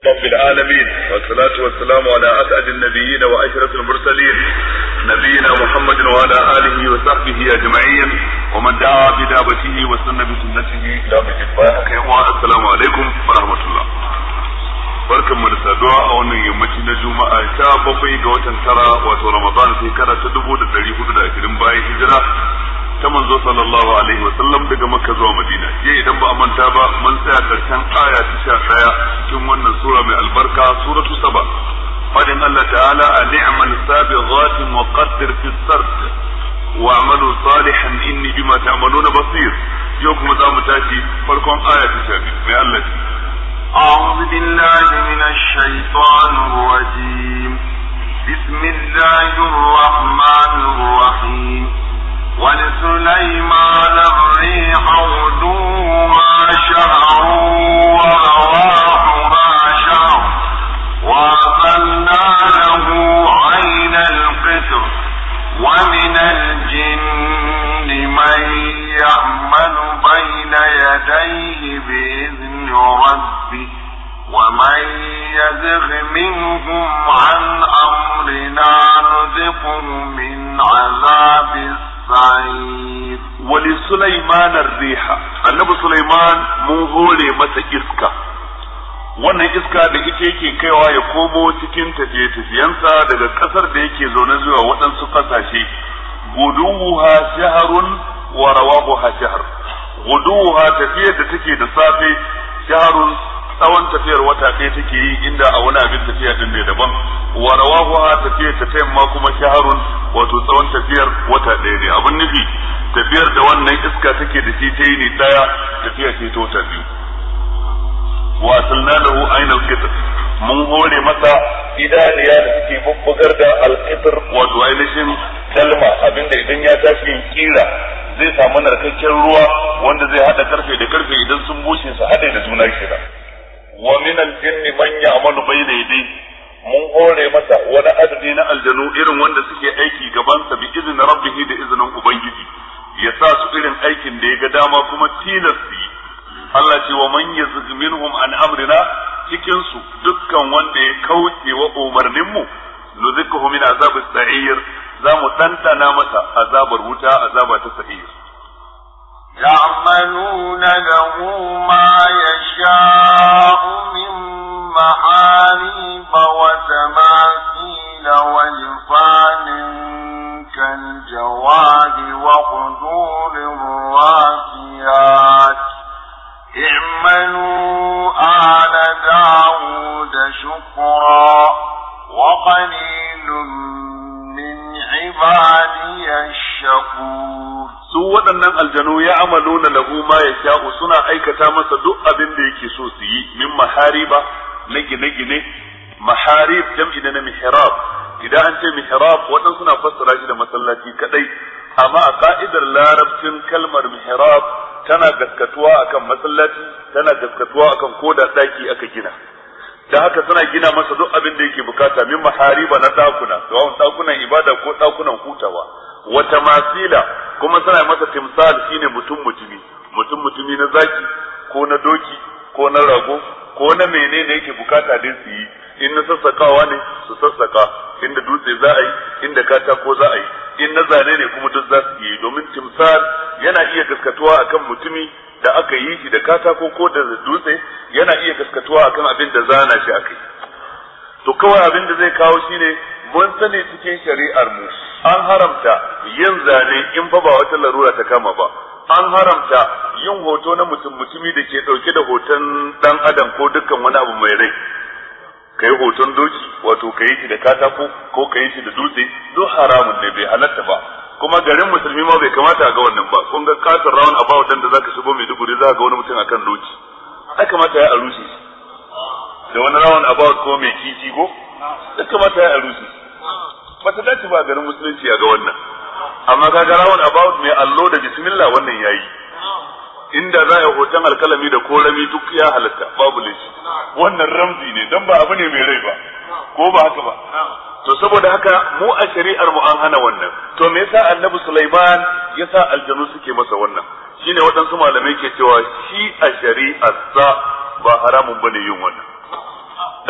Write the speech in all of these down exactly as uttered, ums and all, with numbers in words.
رب العالمين والصلاة والسلام على أسعد النبيين وأشرف المرسلين نبينا محمد وعلى آله وصحبه أجمعين ومن دعا بدعوته وسن بسنته إلى يوم الدين. السلام عليكم ورحمة الله. barkan mu da saduwa a wannan yammaci na juma'a sha bakwai ga watan tara wato ramadan shekara ta dubu da dari hudu da ashirin bayan hijira ta manzo sallallahu alaihi wa sallam daga makka zuwa madina. Je idan ba a manta ba mun tsaya karshen aya ta sha daya cikin wannan sura mai albarka suratu saba fadin Allah ta'ala a ni'mal sabighatin wa qaddir fi sard wa amalu salihan inni bima ta'maluna basir. Yau kuma za mu tashi farkon aya ta sha biyu mai Allah ce أعوذ بالله من الشيطان الرجيم بسم الله الرحمن الرحيم ولسليمان الريح غدوها شهر ورواحها شهر وأصلنا له عين القطر ومن الجن من يعمل بين يديه بإذن ربه ومن يزغ منهم عن أمرنا نذقه من عذاب السعير. ولسليمان الريح النبي سليمان mun hore masa iska, wannan iska da ita yake kaiwa ya komo cikin tafiye-tafiyensa daga kasar da yake zaune zuwa waɗansu ƙasashe. guduha shaharun wa rawahuha shahr. guduha tafiyar da take da safe, shaharun tsawon tafiyar wata ɗaya take yi inda a wani abin tafiya din ne daban. wa rawahuha tafiyar ta yamma kuma shaharun wato tsawon tafiyar wata ɗaya ne. abin nufi tafiyar da wannan iska take da shi ta yi ne ɗaya tafiya ce ta wata biyu. wa asalna lahu ainal qitr mun hore masa idaniya da suke bubbugar da alqitr wato ainihin dalma abinda idan ya tashi kira zai samu narkakken ruwa wanda zai hada karfe da karfe idan sun bushe su hade da juna kenan. wa min al-jinni man ya'malu bayna yadayhi mun hore masa wani adadi na aljanu irin wanda suke aiki gaban sa bi izinin rabbihi da izinin ubangiji ya sa su irin aikin da ya ga dama kuma tilas su yi. Allah ce wa man yazg minhum an amrina cikin su dukkan wanda ya kauce wa umarnin mu nuzikuhu min azab as-sa'ir za mu tantana masa azabar wuta azaba ta sa'ir. ya'maluna lahu ma yasha'u min ma'arib wa tamathil wa jifanin kal jawadi wa qudurir rasiyat اعملوا آل داود شكرا وقليل من عبادي الشكور. su waɗannan aljanu ya amalu na lahu ma ya sha'u suna aikata masa duk abin da yake so su yi min mahariba na gine-gine. maharib jam'i na mihrab. idan an ce mihrab waɗansu suna fassara shi da masallaci kadai, amma a ka'idar larabcin kalmar mihrab tana gaskatuwa akan masallaci, tana gaskatuwa akan koda daki aka gina. da haka suna gina masa duk abin da yake bukata min mahariba na dakuna, sawa'un dakunan ibada ko dakunan hutawa. wata masila kuma suna masa timsal shine mutum mutumi, mutum mutumi na zaki ko na doki ko na rago ko na menene yake bukata dai su yi. in na sassakawa ne su sassaka, inda dutse za a yi, inda katako za a yi, in na zane ne kuma duk za su yi. domin timsal yana iya gaskatuwa akan mutumi da aka yi shi da katako ko da dutse, yana iya gaskatuwa akan abin da zana shi aka yi. to kawai abin da zai kawo shine mun sani cikin shari'ar mu an haramta yin zane in fa ba wata larura ta kama ba. an haramta yin hoto na mutum mutumi da ke dauke da hoton dan adam ko dukkan wani abu mai rai. kai hoton doki wato kai shi da katako ko kai shi da dutse duk haramun ne, bai halatta ba. kuma garin musulmi ma bai kamata a ga wannan ba. kun ga katon round about dan da zaka shigo Maiduguri za ka ga wani mutum akan doki, ai kamata ya arushe shi. da wani round about ko mai kici go ai kamata ya arushe shi. ba ta dace ba garin musulunci ya ga wannan. amma ka ga round about mai allo da bismillah wannan yayi. inda za a hoton alkalami da korami duk ya halatta babu laifi. wannan ramzi ne dan ba abu ne mai rai ba, ko ba haka ba. to saboda haka mu a shari'ar mu an hana wannan. to me yasa annabi Sulaiman yasa aljanu suke masa wannan? shine waɗansu malamai ke cewa shi a shari'ar sa ba haramun bane yin wannan.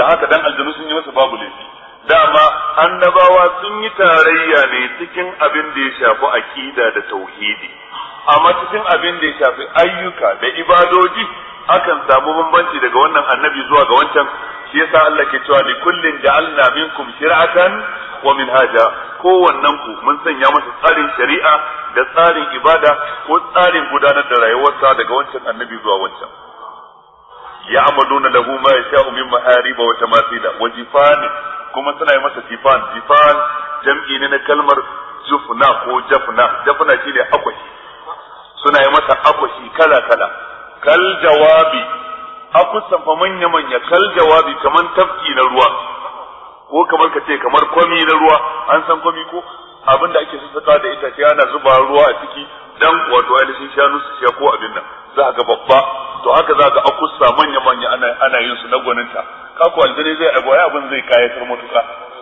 da haka dan aljanu sun yi masa babu laifi. Dama annabawa sun yi tarayya ne cikin abin da ya shafi aqida da tauhidi, amma cikin abin da ya shafi ayyuka da ibadoji akan samu bambanci daga wannan annabi zuwa ga wancan. Shi yasa Allah ke cewa likullin ja'alna minkum shir'atan wa minhaja, kowannen ku mun sanya masa tsarin shari'a da tsarin ibada ko tsarin gudanar da rayuwarsa daga wancan annabi zuwa wancan. ya'maluna lahu ma yasha'u min mahariba wa tamathila wa jifan, kuma suna yi masa jifan. Jifan jam'i ne na kalmar jufna ko jafna. Jafna shine akwashi, suna yi masa akwashi kala kala. Kal jawabi, akusan fa manya manya, kal jawabi kaman tafki na ruwa, ko kamar ka ce kamar kwami na ruwa. An san kwami ko abin da ake sassaka da itace ana zuba ruwa a ciki dan wato ainihin shanu su sha ko abin nan, za ga babba. To haka za ga akusa manya manya ana ana yin su na gwaninta. Kako aljani zai agwaya abin zai kayatar matuka.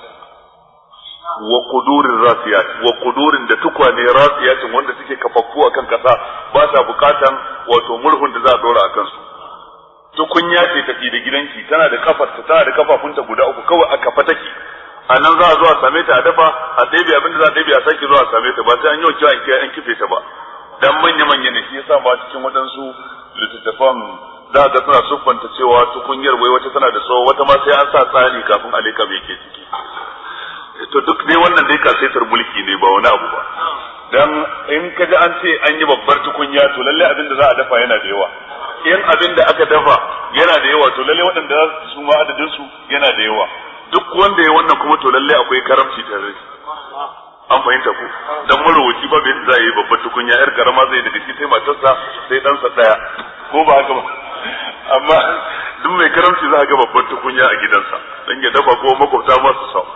Wa qudurir rasiyat, wa qudurin da tukwane rasiyatin wanda suke kafaffu akan kasa, ba sa bukatan wato murhun da za a dora akan su. Tukunya ce tafi da gidanki, tana da kafarta, tana da kafafunta guda uku, kawai a kafa take. A nan za a zo a same ta a dafa, a ɗebe abin da za a ɗebe a sake zuwa a same ta, ba sai an yi wa an kife ta ba. Dan manya manya ne, shi yasa ba cikin waɗansu littattafan za ga suna siffanta cewa tukunyar wai wata tana da tsawo, wata ma sai an sa tsani kafin a leka mai ke ciki. To duk dai wannan dai kasaitar mulki ne, ba wani abu ba. Dan in ka ji an ce an yi babbar tukunya, to lalle abin da za a dafa yana da yawa. In abin da aka dafa yana da yawa, to lalle waɗanda za su ma adadin su yana da yawa. Duk wanda ya wannan kuma to lalle akwai karamci tare. An fahimta ku? Dan marowaci ba bai za yi babbar tukunya, yar karama zai daga shi sai matarsa sai ɗansa ɗaya, ko ba haka ba? Amma duk mai karamci za a ga babbar tukunya a gidansa, dan ya dafa ko makwabta masu sau.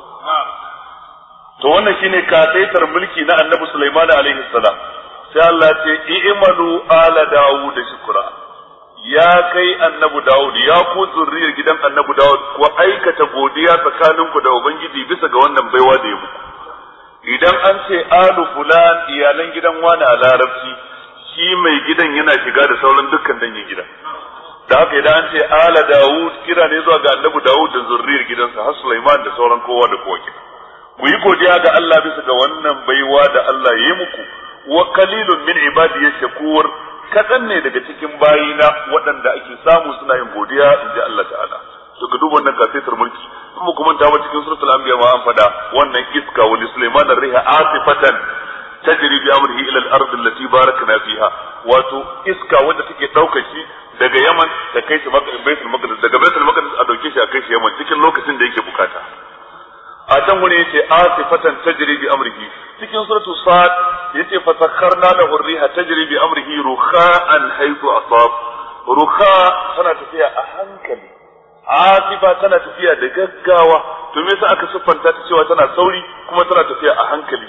To wannan shine kasaitar mulki na Annabi Sulaiman alaihi salam. Sai Allah ya ce i'malu ala Dawud shukra. Ya kai Annabi Dawud, ya ku zurriyar gidan Annabi Dawud, ku aikata godiya tsakaninku da Ubangiji bisa ga wannan baiwa da ya muku. Idan an ce alu fulan, iyalan gidan wani a larabci, shi mai gidan yana shiga da sauran dukkan dangin gidan. Da haka idan an ce ala Dawud, kira ne zuwa ga Annabi Dawud da zurriyar gidansa har Sulaiman da sauran kowa da kowa kenan. Ku yi godiya ga Allah bisa ga wannan baiwa da Allah ya yi muku. Wa qalilun min ibadiy shakur, kadan ne daga cikin bayina waɗanda ake samu suna yin godiya, inji Allah ta'ala. To ka duba wannan kasaitar mulki. Kuma kuma ta ba cikin suratul anbiya ma an fada wannan iska wa Sulaiman ar-riha asifatan tajri bi amrihi ila al-ard allati barakna fiha. Wato iska wanda take daukar shi daga Yaman ta kai shi Baitul Maqdis, daga Baitul Maqdis a dauke shi a kai shi Yaman cikin lokacin da yake bukata. A can wani yace asifatan tajri bi amrihi, cikin suratul sad yace fasakharna lahu ar-riha tajri bi amrihi rukha'an haythu asab. Rukha tana tafiya a hankali, asifa tana tafiya da gaggawa. To me yasa aka siffanta ta cewa tana sauri kuma tana tafiya a hankali?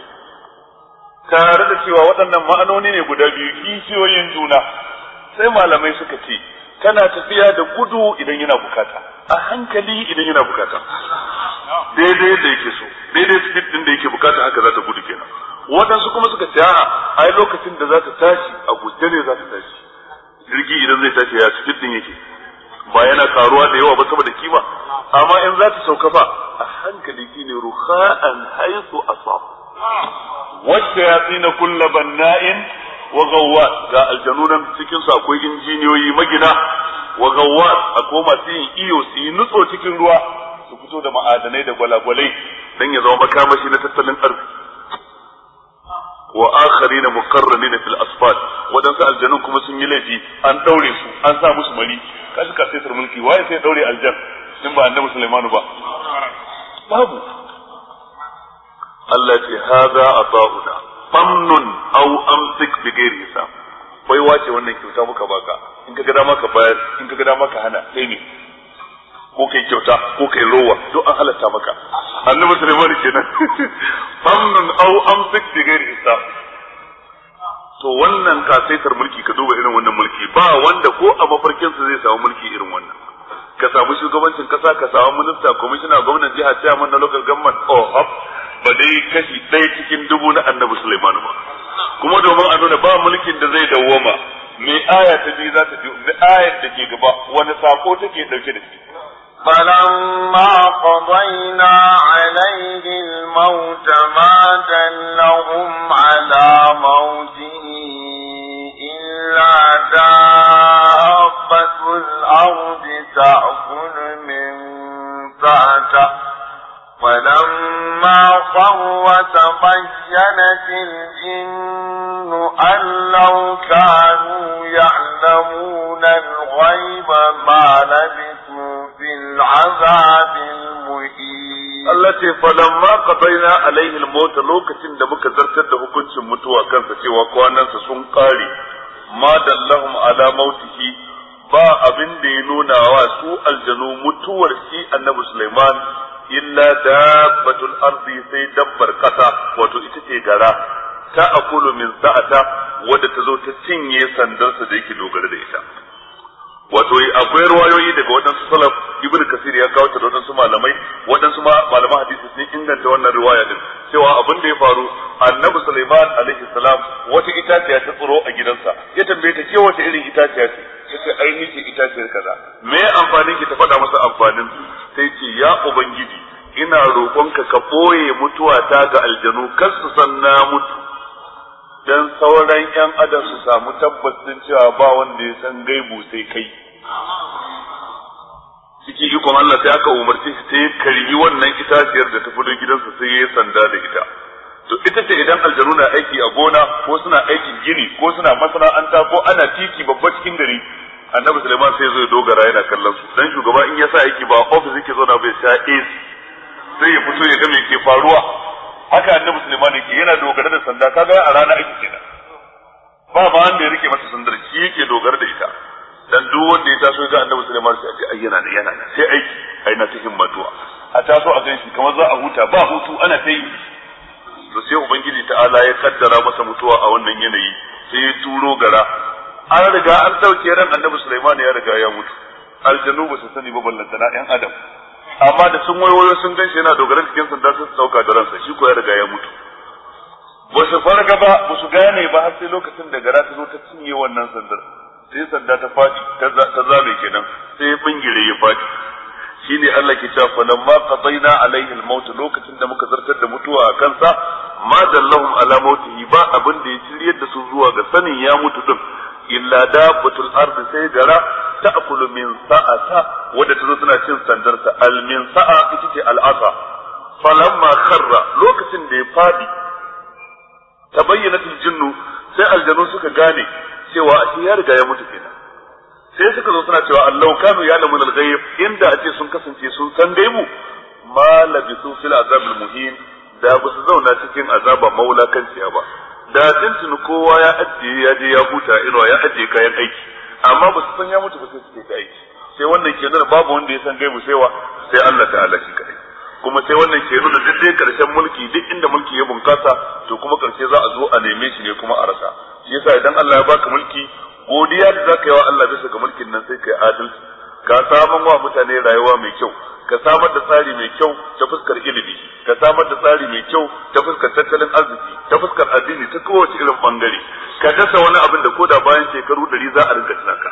Tare da cewa waɗannan ma'anoni ne guda biyu kishiyoyin juna, sai malamai suka ce tana tafiya da gudu idan yana bukata, a hankali idan yana bukata, daidai da yake so, daidai speed din da yake bukata haka za ta gudu kenan. Waɗansu kuma suka ce a'a, ai lokacin da za ta tashi a guje ne za ta tashi. Jirgi idan zai tashi ya speed din yake, ba yana karuwa da yawa ba saboda kima, amma in za ta sauka fa a hankali shine rukha'an haythu asab. Wacce ya tsina kullu banna'in wa gawwas, ga aljanunan cikin su akwai injiniyoyi magina, wa gawwas akwai masu yin iyo su yi nutso cikin ruwa su fito da ma'adanai da gwalagwalai dan ya zama makamashi na tattalin arziki. Wa akharina muqarranina fil asfal, wadansu aljanun kuma sun yi laifi an daure su an sa musu mari. Kashi ka sai mulki waye sai daure aljan in ba Annabi Sulaiman ba? Babu. Allah ce hada ata'una famnun aw amsik bi ghairi hisab. Bai wace wannan kyauta muka baka, in ka ga dama ka bayar, in ka ga dama ka hana, sai ne ko kai kyauta ko kai rowa duk an halatta maka. Annabi Sulaiman kenan famnun aw amsik bi ghairi hisab. To wannan kasaitar mulki, ka duba irin wannan mulki, ba wanda ko a mafarkin sa zai samu mulki irin wannan. Ka samu shugabancin kasa, ka samu minista, commissioner, gwamnan jiha, chairman na local government, oh hop, ba dai kashi ɗaya cikin dubu na Annabi Sulaiman ba. Kuma domin a nuna ba mulkin da zai dawwama, me aya ta biyu za ta ji, me ayar da ke gaba wani sako take dauke da shi. فلما قضينا عليه الموت ما دلهم على موته إلا دابة الأرض تأكل من سأته فلما خر تبينت الجن أن لو كانوا يعلمون الغيب ما لبثوا في العذاب المهين. التي فلما قضينا عليه الموت لوكتين da muka zartar da hukuncin mutuwa kansa cewa kwanansa sun kare ma dallahum ala mautihi ba abin da ya nuna wa su aljanu mutuwar shi annabi Sulaiman illa dabbatul ardi sai dabbar kasa wato ita ce gara ta akulu min sa'ata wadda ta zo ta cinye sandarsa da yake dogara da ita. Wato akwai ruwayoyi daga waɗansu salaf ibnu kasir ya kawo ta da waɗansu malamai waɗansu malaman hadisi sun inganta wannan riwaya din cewa abin da ya faru annabi Sulaiman alaihi salam wata itaciya ta tsiro a gidansa ya tambaye ta ce wace irin itaciya ce sai ainihin ce itaciyar kaza me amfanin ki ta faɗa masa amfanin sai ce ya ubangiji ina roƙonka ka boye mutuwa ta ga aljanu kar su san na mutu dan sauran yan adam su samu tabbacin cewa ba wanda ya san gaibu sai kai ciki ikon Allah sai aka umarci shi sai karbi wannan itaciyar da ta fito gidansa sai ya sanda da ita to ita ce idan aljanu na aiki a gona ko suna aikin gini ko suna masana'anta ko ana titi babba cikin gari annabi Sulaiman sai zo ya dogara yana kallon su dan shugaba in ya sa aiki ba office yake zo na bai sha A C sai ya fito ya ga me ke faruwa haka annabi Sulaiman yake yana dogara da sanda kaga a rana aiki kenan ba ma wanda ya rike masa sandar shi yake dogara da ita dan duk wanda ya taso ga annabi Sulaiman sai a ce ai yana ne yana sai aiki ai na ta himmatuwa a taso a ganshi kamar za a huta ba hutu ana ta yi to sai ubangiji ta'ala ya kaddara masa mutuwa a wannan yanayi sai ya turo gara an riga an dauke ran annabi Sulaiman ya riga ya mutu aljanu ba su sani ba ballanta na ɗan adam amma da sun wayoyo sun ganshi yana dogara cikin sanda sun sauka da ransa shi ko ya riga ya mutu ba su farga ba ba su gane ba har sai lokacin da gara ta zo ta cinye wannan sandar sai sanda ta fadi ta zabe kenan sai ya bingire ya fadi shine Allah ke cewa falamma qadaina alaihi al-maut lokacin da muka zartar da mutuwa a kansa ma dallahum ala mautihi ba abin da ya shiryar da su zuwa ga sanin ya mutu din illa dabbatul ard sai gara ta'kulu min sa'ata wadda tazo tana cin sandarsa al min sa'a ita ce al-asa falamma kharra lokacin da ya fadi tabayyanat al-jinnu sai aljanu suka gane cewa a ya riga ya mutu kenan sai suka zo suna cewa Allah kanu ya'lamun al-ghaib inda ace sun kasance sun san gaibu ma labisu fil azab al-muhin da ba su zauna cikin azaba maulakanciya ba da tuntun kowa ya ajiye ya je ya huta inuwa ya ajiye kayan aiki amma ba su san ya mutu ba sai suke ta aiki sai wannan ke nuna babu wanda ya san gaibu sai wa sai Allah ta'ala shi kadai kuma sai wannan ke nuna duk dai karshen mulki duk inda mulki ya bunkasa to kuma karshe za a zo a neme shi ne kuma a rasa shi yasa idan Allah ya baka mulki godiya da zaka yi wa Allah bisa ga mulkin nan sai kai adalci ka saman wa mutane rayuwa mai kyau ka samar da tsari mai kyau ta fuskar ilimi ka samar da tsari mai kyau ta fuskar tattalin arziki ta fuskar addini ta kowace irin bangare ka dasa wani abin da koda bayan shekaru ɗari za a rinka tunaka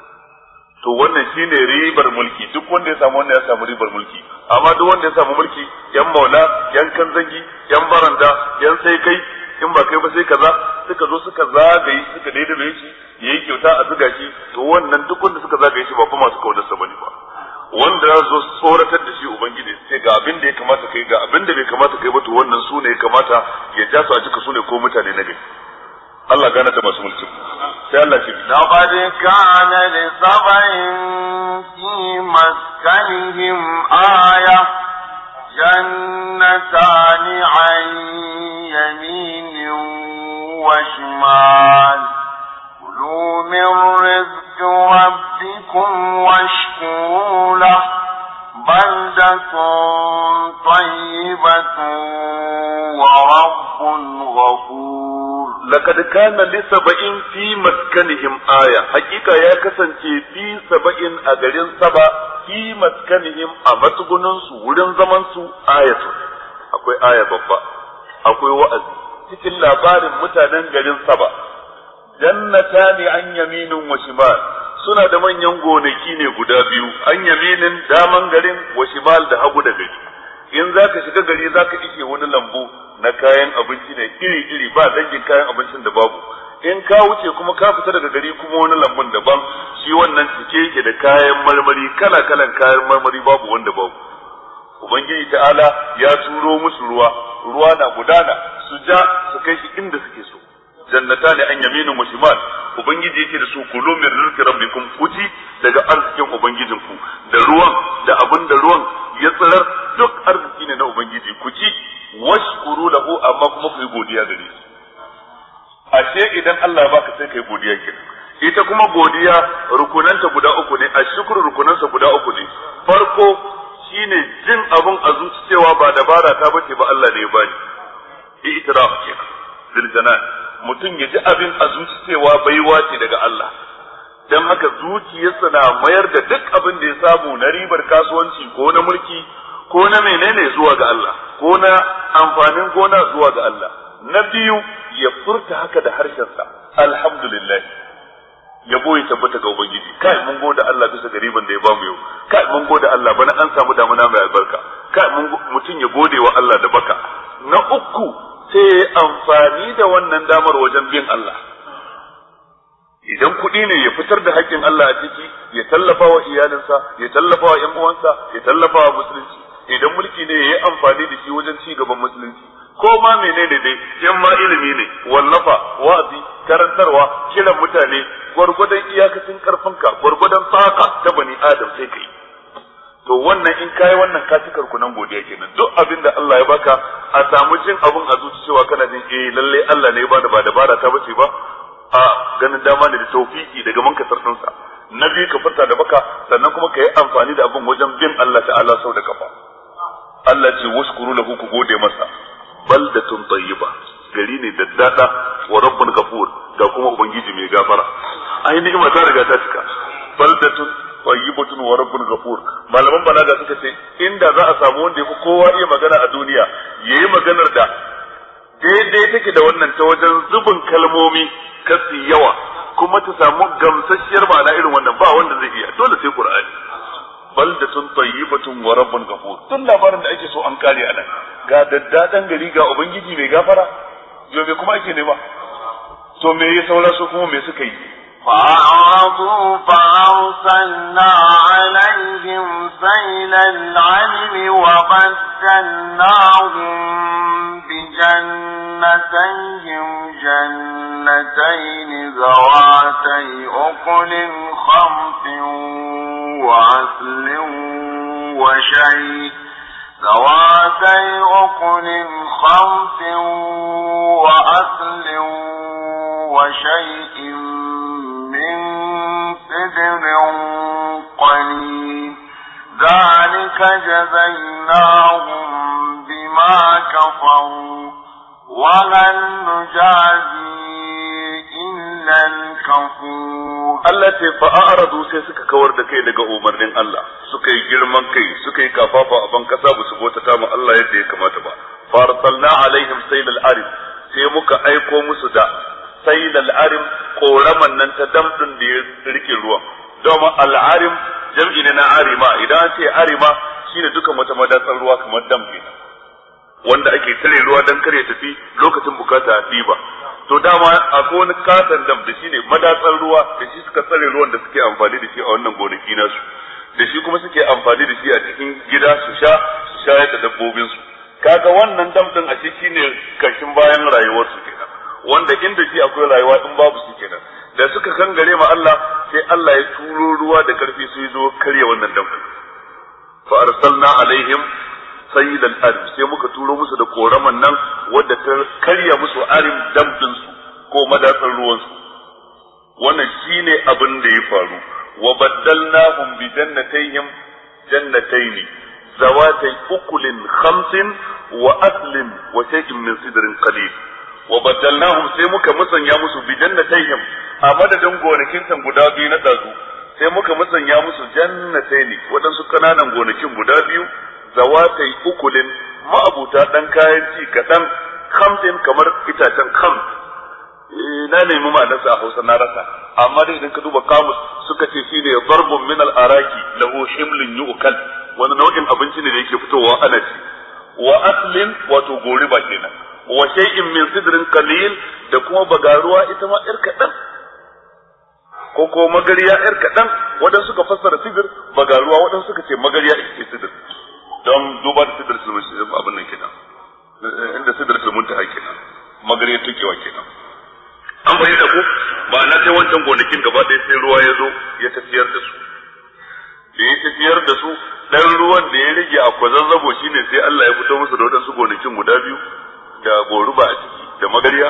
to wannan shine ribar mulki duk wanda ya samu wannan ya samu ribar mulki amma duk wanda ya samu mulki yan maula yan kanzangi yan baranda yan sai kai in ba kai ba sai kaza suka zo suka zagaye suka daidaye shi yayi kyauta a zuga shi to wannan duk wanda suka zagaye shi ba kuma masu kaudar sa bane ba wanda ya zo tsoratar da shi ubangiji sai ga abin da ya kamata kai ga abin da bai kamata kai ba to wannan su ne ya kamata ya ja su a jika su ne ko mutane na gari Allah gane ta masu mulki sai Allah ce laqad kana li sab'in fi maskanihim aya jannatani an yaminin wa shimal kulu min rizqi rabbikum washkuru lahu baldatun tayyibatun wa rabbun ghafur laqad kana li sab'in fi maskanihim aya hakika ya kasance fi sab'in a garin saba fi maskanihim a matsugunin su wurin zaman su ayatu akwai aya babba akwai wa'azi cikin labarin mutanen garin saba jannatani an yaminin wa shimal suna da manyan gonaki ne guda biyu, an yaminin daman garin wa shimal da hagu da gari. In zaka shiga gari zaka ike wani lambu na kayan abinci ne iri-iri, ba dangin kayan abincin da babu. In ka wuce kuma ka fita daga gari kuma wani lambun daban, shi wannan cike yake da kayan marmari, kala-kalan kayan marmari babu wanda babu. Ubangiji ta'ala ya turo musu ruwa, ruwa na gudana su ja su kai shi inda suke so. Jannata ne an yaminin wa shimal. Ubangiji yake da su kulu min rizqi rabbikum, kuci daga arzikin ubangijinku, da ruwan da abin da ruwan ya tsirar duk arziki ne na ubangiji, kuci washkuru lahu, amma kuma ku yi godiya gare shi. Ashe idan Allah ya baka sai kai godiya kenan. Ita kuma godiya rukunanta guda uku ne, ashkuru rukunansa guda uku ne. Farko shine jin abun a zuci cewa ba dabara ta bace ba, Allah ne ya bani. I'tiraf kenan. Ziljanan mutum ya ji abin a zuci cewa baiwa ce daga Allah, don haka zuciyarsa na mayar da duk abin da ya samu na ribar kasuwanci ko na mulki ko na menene zuwa ga Allah, ko na amfanin gona zuwa ga Allah. Na biyu ya furta haka da harshensa, alhamdulillah, yabo ya tabbata ga Ubangiji. Kai mun gode Allah bisa ga riban da ya bamu yau, kai mun gode Allah bana an samu damuna mai albarka, kai mutum ya gode wa Allah da baka. Na uku sai ya amfani da wannan damar wajen bin Allah. Idan kuɗi ne ya fitar da haƙƙin Allah a ciki, ya tallafa wa iyalinsa, ya tallafa wa ƴan uwansa, ya tallafa wa musulunci. Idan mulki ne ya yi amfani da shi wajen ci gaban musulunci. Ko ma menene dai, in ma ilimi ne, wallafa, wa'azi, karantarwa, kiran mutane, gwargwadon iyakacin karfinka, gwargwadon tsaka ta bani Adam sai kai. To wannan in kai wannan ka cikar kunan godiya kenan. Duk abin da Allah ya baka, a samu jin abun a zuci cewa kana jin eh lalle Allah ne ya bada ba dabara ta bace ba, a ganin dama ne da tawfiki daga mankasar ɗinsa. Na biyu ka furta da baka, sannan kuma ka yi amfani da abun wajen bin Allah ta'ala sau da kafa. Allah ce washkuru lahu, ku gode masa. Baldatun tayyiba, gari ne daddada, wa rabbun ghafur, ga kuma ubangiji mai gafara. Ai ni'ima ta riga ta cika. Baldatun tayyibatun wa rabbun ghafur. Malaman balaga suka ce inda za a samu wanda yafi kowa iya magana a duniya, yayi maganar da daidai take da wannan ta wajen zubin kalmomi kasi yawa, kuma ta samu gamsasshiyar ma'ana irin wannan, ba wanda zai iya, dole sai Qur'ani. Baldatun tayyibatun wa rabbun ghafur. Tun labarin da ake so an kare anan. Ga daddadan gari ga ubangiji mai gafara. Yo me kuma ake nema? To me ya saura su kuma me suka yi? فأعرضوا فأرسلنا عليهم سيل العلم وبدلناهم بجنتيهم جنتين ذواتي أكل خمط وعسل وشيء ذواتي أكل خمط وعسل وشيء من سدر قليل ذلك جزيناهم بما كفروا وهل نجازي إلا الكفور. التي فأعرضوا سيسك كورد كي لغا أمرين الله سكي جرمان كي سكي كفافا أبن كساب سبوتا تام الله يدي كما تبا فارسلنا عليهم سيل العرب سيمك أيكو مسدا سيل العرب قولمان ننتدم دي ركي الروا دوما العرب جمعنا عرما إذا أنت عرما شين دوكا متمدات الروا كما الدم هنا wanda ake tare ruwa dan kare tafi lokacin bukata a ɗiba. To dama akwai wani katon dam da shine madatsar ruwa da shi suka tsare ruwan da suke amfani da shi a wannan gonaki nasu, da shi kuma suke amfani da shi a cikin gida su sha su shayar da dabbobin su. Kaga wannan dam din a shi shine kashin bayan rayuwar su kenan, wanda inda shi akwai rayuwa in babu shi kenan. Da suka kangare ma Allah sai Allah ya turo ruwa da karfi su zo karya wannan dam din. Fa arsalna alaihim sayyid al-arim sai muka turo musu da koraman nan wadda ta karya musu arim damdin su ko madatsar ruwan su. Wannan shine abin da ya faru. Wa baddalnahum bi jannatayhim jannatayn zawatay ukulin khamsin wa aslin wa shay'in min sidrin qalil. Wa baddalnahum sai muka musanya musu bi jannatayhim a madadin gonakin tan guda biyu na dazu sai muka musanya musu jannatayn wadansu kananan gonakin guda biyu zawatai ukulin ma'abuta dan kayan ci kaɗan, khamsin kamar itacen khams. na nemi ma'anarsa a Hausa na rasa, amma dai idan ka duba kamus suka ce shi ne darbun min al-araki lahu himlun yu'kal, wani nau'in abinci ne da yake fitowa ana ci. Wa aslin wato goriba kenan, wa shay'in min sidrin qalil da kuma bagaruwa ita ma yar kadan ko ko magariya yar kadan, wadan suka fassara sidr bagaruwa, wadan suka ce magariya ita ce sidr don duba da sidr sulmun abin nan kenan, inda sidr sulmun ta kenan magariya tukewa kenan. An bayyana ko ma'ana sai wancan gonakin gaba ɗaya sai ruwa ya zo ya tafiyar da su, da ya tafiyar da su dan ruwan da ya rage a kwazazzabo shine sai Allah ya fito musu da wadansu gonakin guda biyu da goruba a ciki da magariya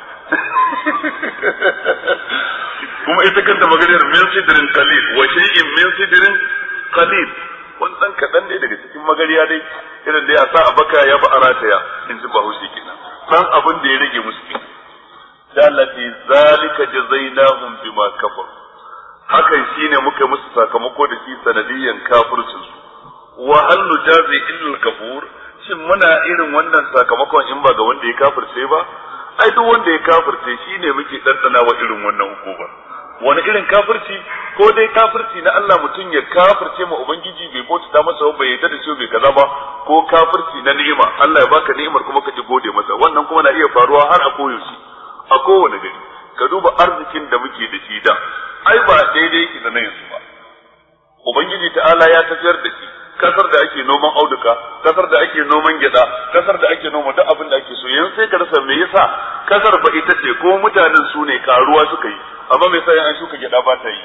kuma ita kanta magariyar min sidrin qalil wa shay'in min sidrin qalil, wannan kadan ne daga cikin magariya dai irin da ya sa a baka ya ba arataya in ji bahaushe kenan, dan abin da ya rage musu kenan. Dalati zalika jazainahum bima kafaru, hakan shine muka musu sakamako da shi sanadiyan kafircin su. Wa hal nujazi illa al-kafur, shin muna irin wannan sakamakon in ba ga wanda ya kafirce ba? Ai duk wanda ya kafirce shine muke dandana wa irin wannan hukuma. Wani irin kafirci? Ko dai kafirci na Allah mutum ya kafirce ma ubangiji bai bauta masa ba, bai yarda da shi bai kaza ba, ko kafirci na ni'ima, Allah ya baka ni'imar kuma ka ji gode masa. Wannan kuma na iya faruwa har a koyaushe. A kowane gari ka duba arzikin da muke da shi da ai ba daidai yake da na yanzu ba. Ubangiji ta'ala ya tafiyar da shi kasar da ake noman auduka, kasar da ake noman gyada, kasar da ake noma duk abin da ake so. Yanzu sai ka rasa me yasa kasar ba ita ce ko mutanen su ne karuwa suka yi, amma me yasa an shuka gyada ba ta yi?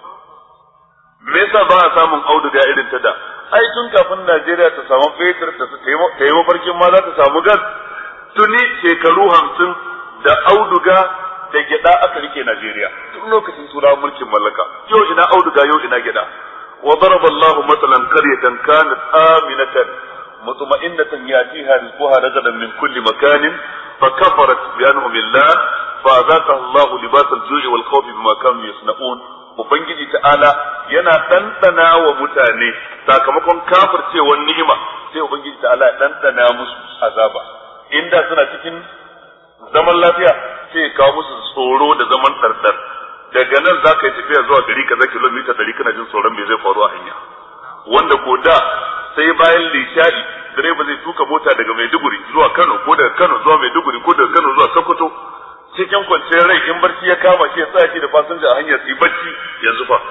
Me yasa ba a samun auduga irin ta da? Ai tun kafin Najeriya ta samu fetur ta yi mafarkin ma za ta samu gas, tuni shekaru hamsin da auduga da gyada aka rike Najeriya tun lokacin turawan mulkin mallaka. Yau ina auduga, yau ina gyada. Wa daraba Allahu mathalan qaryatan kanat aminatan mutma'innatan yatiha rizquha ragadan min kulli makanin fakafarat bi an'ami Allah fa azaqaha Allahu libasa al-ju'i wal khawfi bima kanu yasna'un. Ubangiji ta'ala yana dandana wa mutane sakamakon kafircewar ni'ima, sai ubangiji ta'ala ya dandana musu azaba. Inda suna cikin zaman lafiya sai kawo musu tsoro da zaman tsardar. Daga nan za ka yi tafiya zuwa gari kaza kilomita dari kana jin tsoron me zai faru a hanya, wanda ko da sai bayan lishadi direba zai tuka mota daga Maiduguri zuwa Kano, ko daga Kano zuwa Maiduguri, ko daga Kano zuwa Sokoto cikin kwanciyar rai. In barci ya kama shi ya tsaya shi da fasinja a hanyar su yi bacci, yanzu fa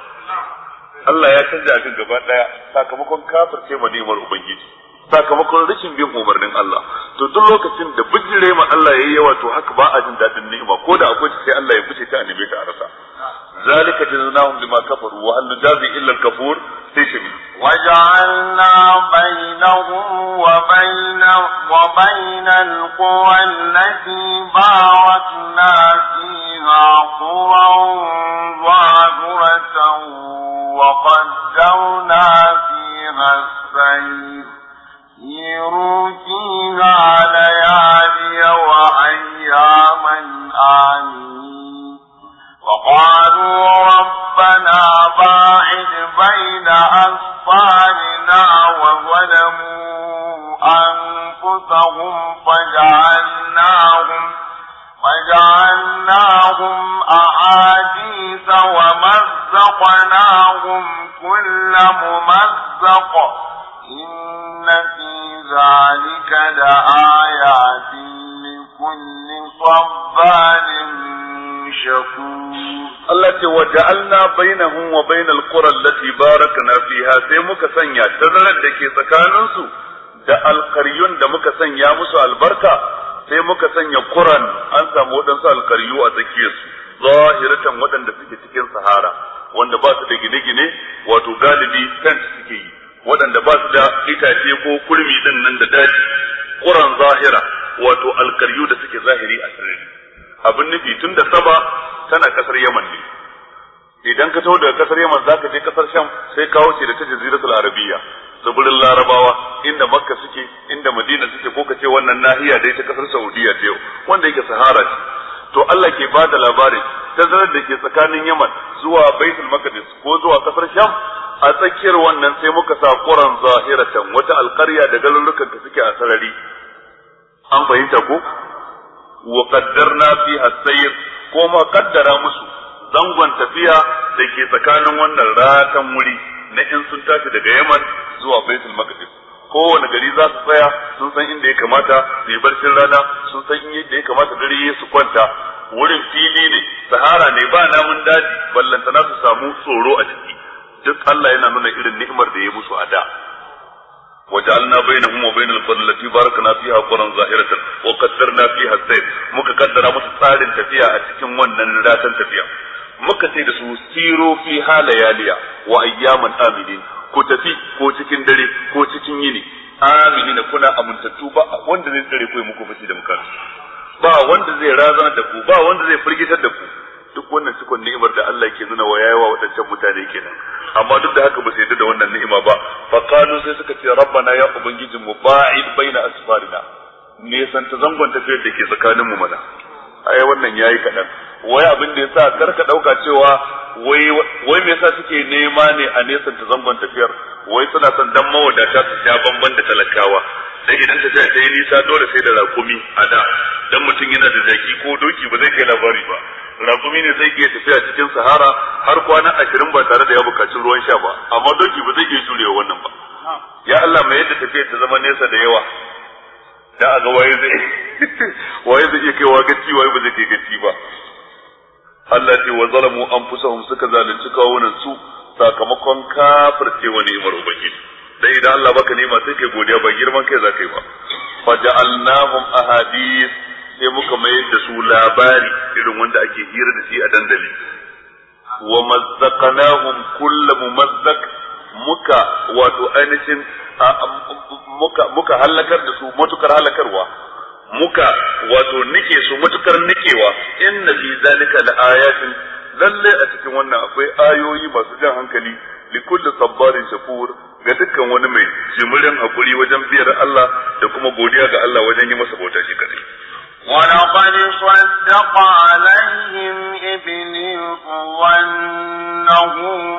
Allah ya canja abin gaba daya sakamakon kafirce ma ni'imar ubangiji, sakamakon rashin bin umarnin Allah. To duk lokacin da bijire ma Allah yayi yawa, to haka ba a jin dadin ni'ima, ko da akwai sai Allah ya fice ta a neme ta a rasa. Zalika jazawnahum bima kafaru wa hal nujazi illa al-kafur. Sai shi waja'alna bainahum wa baina wa baina al-qura allati barakna fiha quran zahiratan wa qaddarna fiha as-sayr سيروا فيها ليالي وأياما آمين. وقالوا ربنا باعد بين أسفارنا وظلموا أنفسهم فجعلناهم فجعلناهم أحاديث ومزقناهم كل ممزق إن في ذلك لآيات لكل صبار شكور. التي وجعلنا بينهم وبين القرى التي باركنا فيها sai muka sanya tazarar da ke tsakaninsu da alƙaryun da muka sanya musu albarka, sai muka sanya Quran an samu waɗansu alƙaryu a tsakiyarsu zahiratan waɗanda suke cikin sahara, wanda ba su da gine-gine, wato galibi tent suke yi, waɗanda ba su da itace ko kurmi din nan da daji. Quran zahira wato alkaryu da suke zahiri a sarari. Abin nufi tun da Saba tana kasar Yaman ne, idan ka taho daga kasar Yaman zaka je kasar Sham sai ka wuce da ta Jaziratul Arabiyya, tsibirin Larabawa, inda Makka suke, inda Madina suke, ko ka ce wannan nahiya dai ta kasar Saudiya ta yau wanda yake Sahara ce. To Allah ke bada labarin tazarar da ke tsakanin Yaman zuwa Baitul Maqdis ko zuwa kasar Sham, a tsakiyar wannan sai muka sa Quran zahiratan, wata alƙarya da garurukan da suke a sarari. An fahimta ko? wa qaddarna fiha as-sayr ko ma qaddara musu zangon tafiya da ke tsakanin wannan ratan wuri na in sun tashi daga Yaman zuwa Baitul Maqdis. Kowane gari za su tsaya sun san inda ya kamata su yi barcin rana, sun san inda ya kamata dare su kwanta. Wurin fili ne, sahara ne, ba namun daji, ballantana su samu tsoro a ciki. Duk Allah yana nuna irin ni'imar da ya musu a da. وجعلنا بينهم وبين القرى التي باركنا فيها قرى ظاهرة وقدرنا فيها السير muka kaddara musu tsarin tafiya a cikin wannan ratan tafiya muka ce da su siro fi halayaliya wa ayyaman aminin ku tafi ko cikin dare ko cikin yini aminin kuna amintattu ba wanda zai tsare ku muku fashi da muka ba wanda zai razana da ku ba wanda zai firgitar da ku duk wannan cikon ni'imar da Allah ke nuna wa yayawa wadancan mutane kenan amma duk da haka ba su yarda da wannan ni'ima ba fa qalu sai suka ce rabbana ya ubangijin mu ba'id baina asfarina ne san ta zangon tafiyar da ke tsakanin mu mana ai wannan yayi kadan wai abin da yasa karka dauka cewa wai wai me yasa suke nema ne a nesan ta zangon tafiyar wai suna son dan mawadata su sha bamban da talakawa dan idan tafiya ta yi nisa dole sai da rakumi a da dan mutum yana da zaki ko doki ba zai kai labari ba rakumi ne zai iya tafiya cikin sahara har kwana ashirin ba tare da ya bukaci ruwan sha ba amma doki ba zai iya jurewa wannan ba ya Allah mai yadda tafiya ta zama nesa da yawa da a ga waye zai waye zai iya kaiwa gaci waye ba zai kai gaci ba Allah ce wa zalamu anfusahum suka zalunci kawunan su sakamakon kafircewa ni'imar ubangiji dai idan Allah baka ni'ima sai kai godiya ba girman kai za kai ba faja'alnahum ahadith sai muka mayar da su labari irin wanda ake hira da shi a dandali wa mazzaqnahum kullu mumazzaq muka wato ainihin muka muka halakar da su matukar halakarwa muka wato nike su matukar nikewa inna fi zalika laayatin lalle a cikin wannan akwai ayoyi masu jan hankali li kulli sabbarin shakur ga dukkan wani mai jimirin hakuri wajen biyar Allah da kuma godiya ga Allah wajen yi masa bauta shi kadai ولقد صدق عليهم إبليس ظنه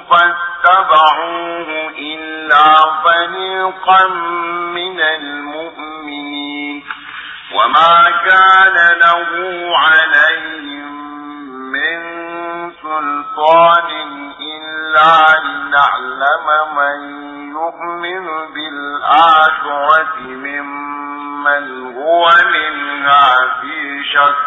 فاتبعوه إلا فريقا من المؤمنين وما كان له عليهم من سلطان إلا لنعلم من يؤمن بالآخرة ممن هو منها في شك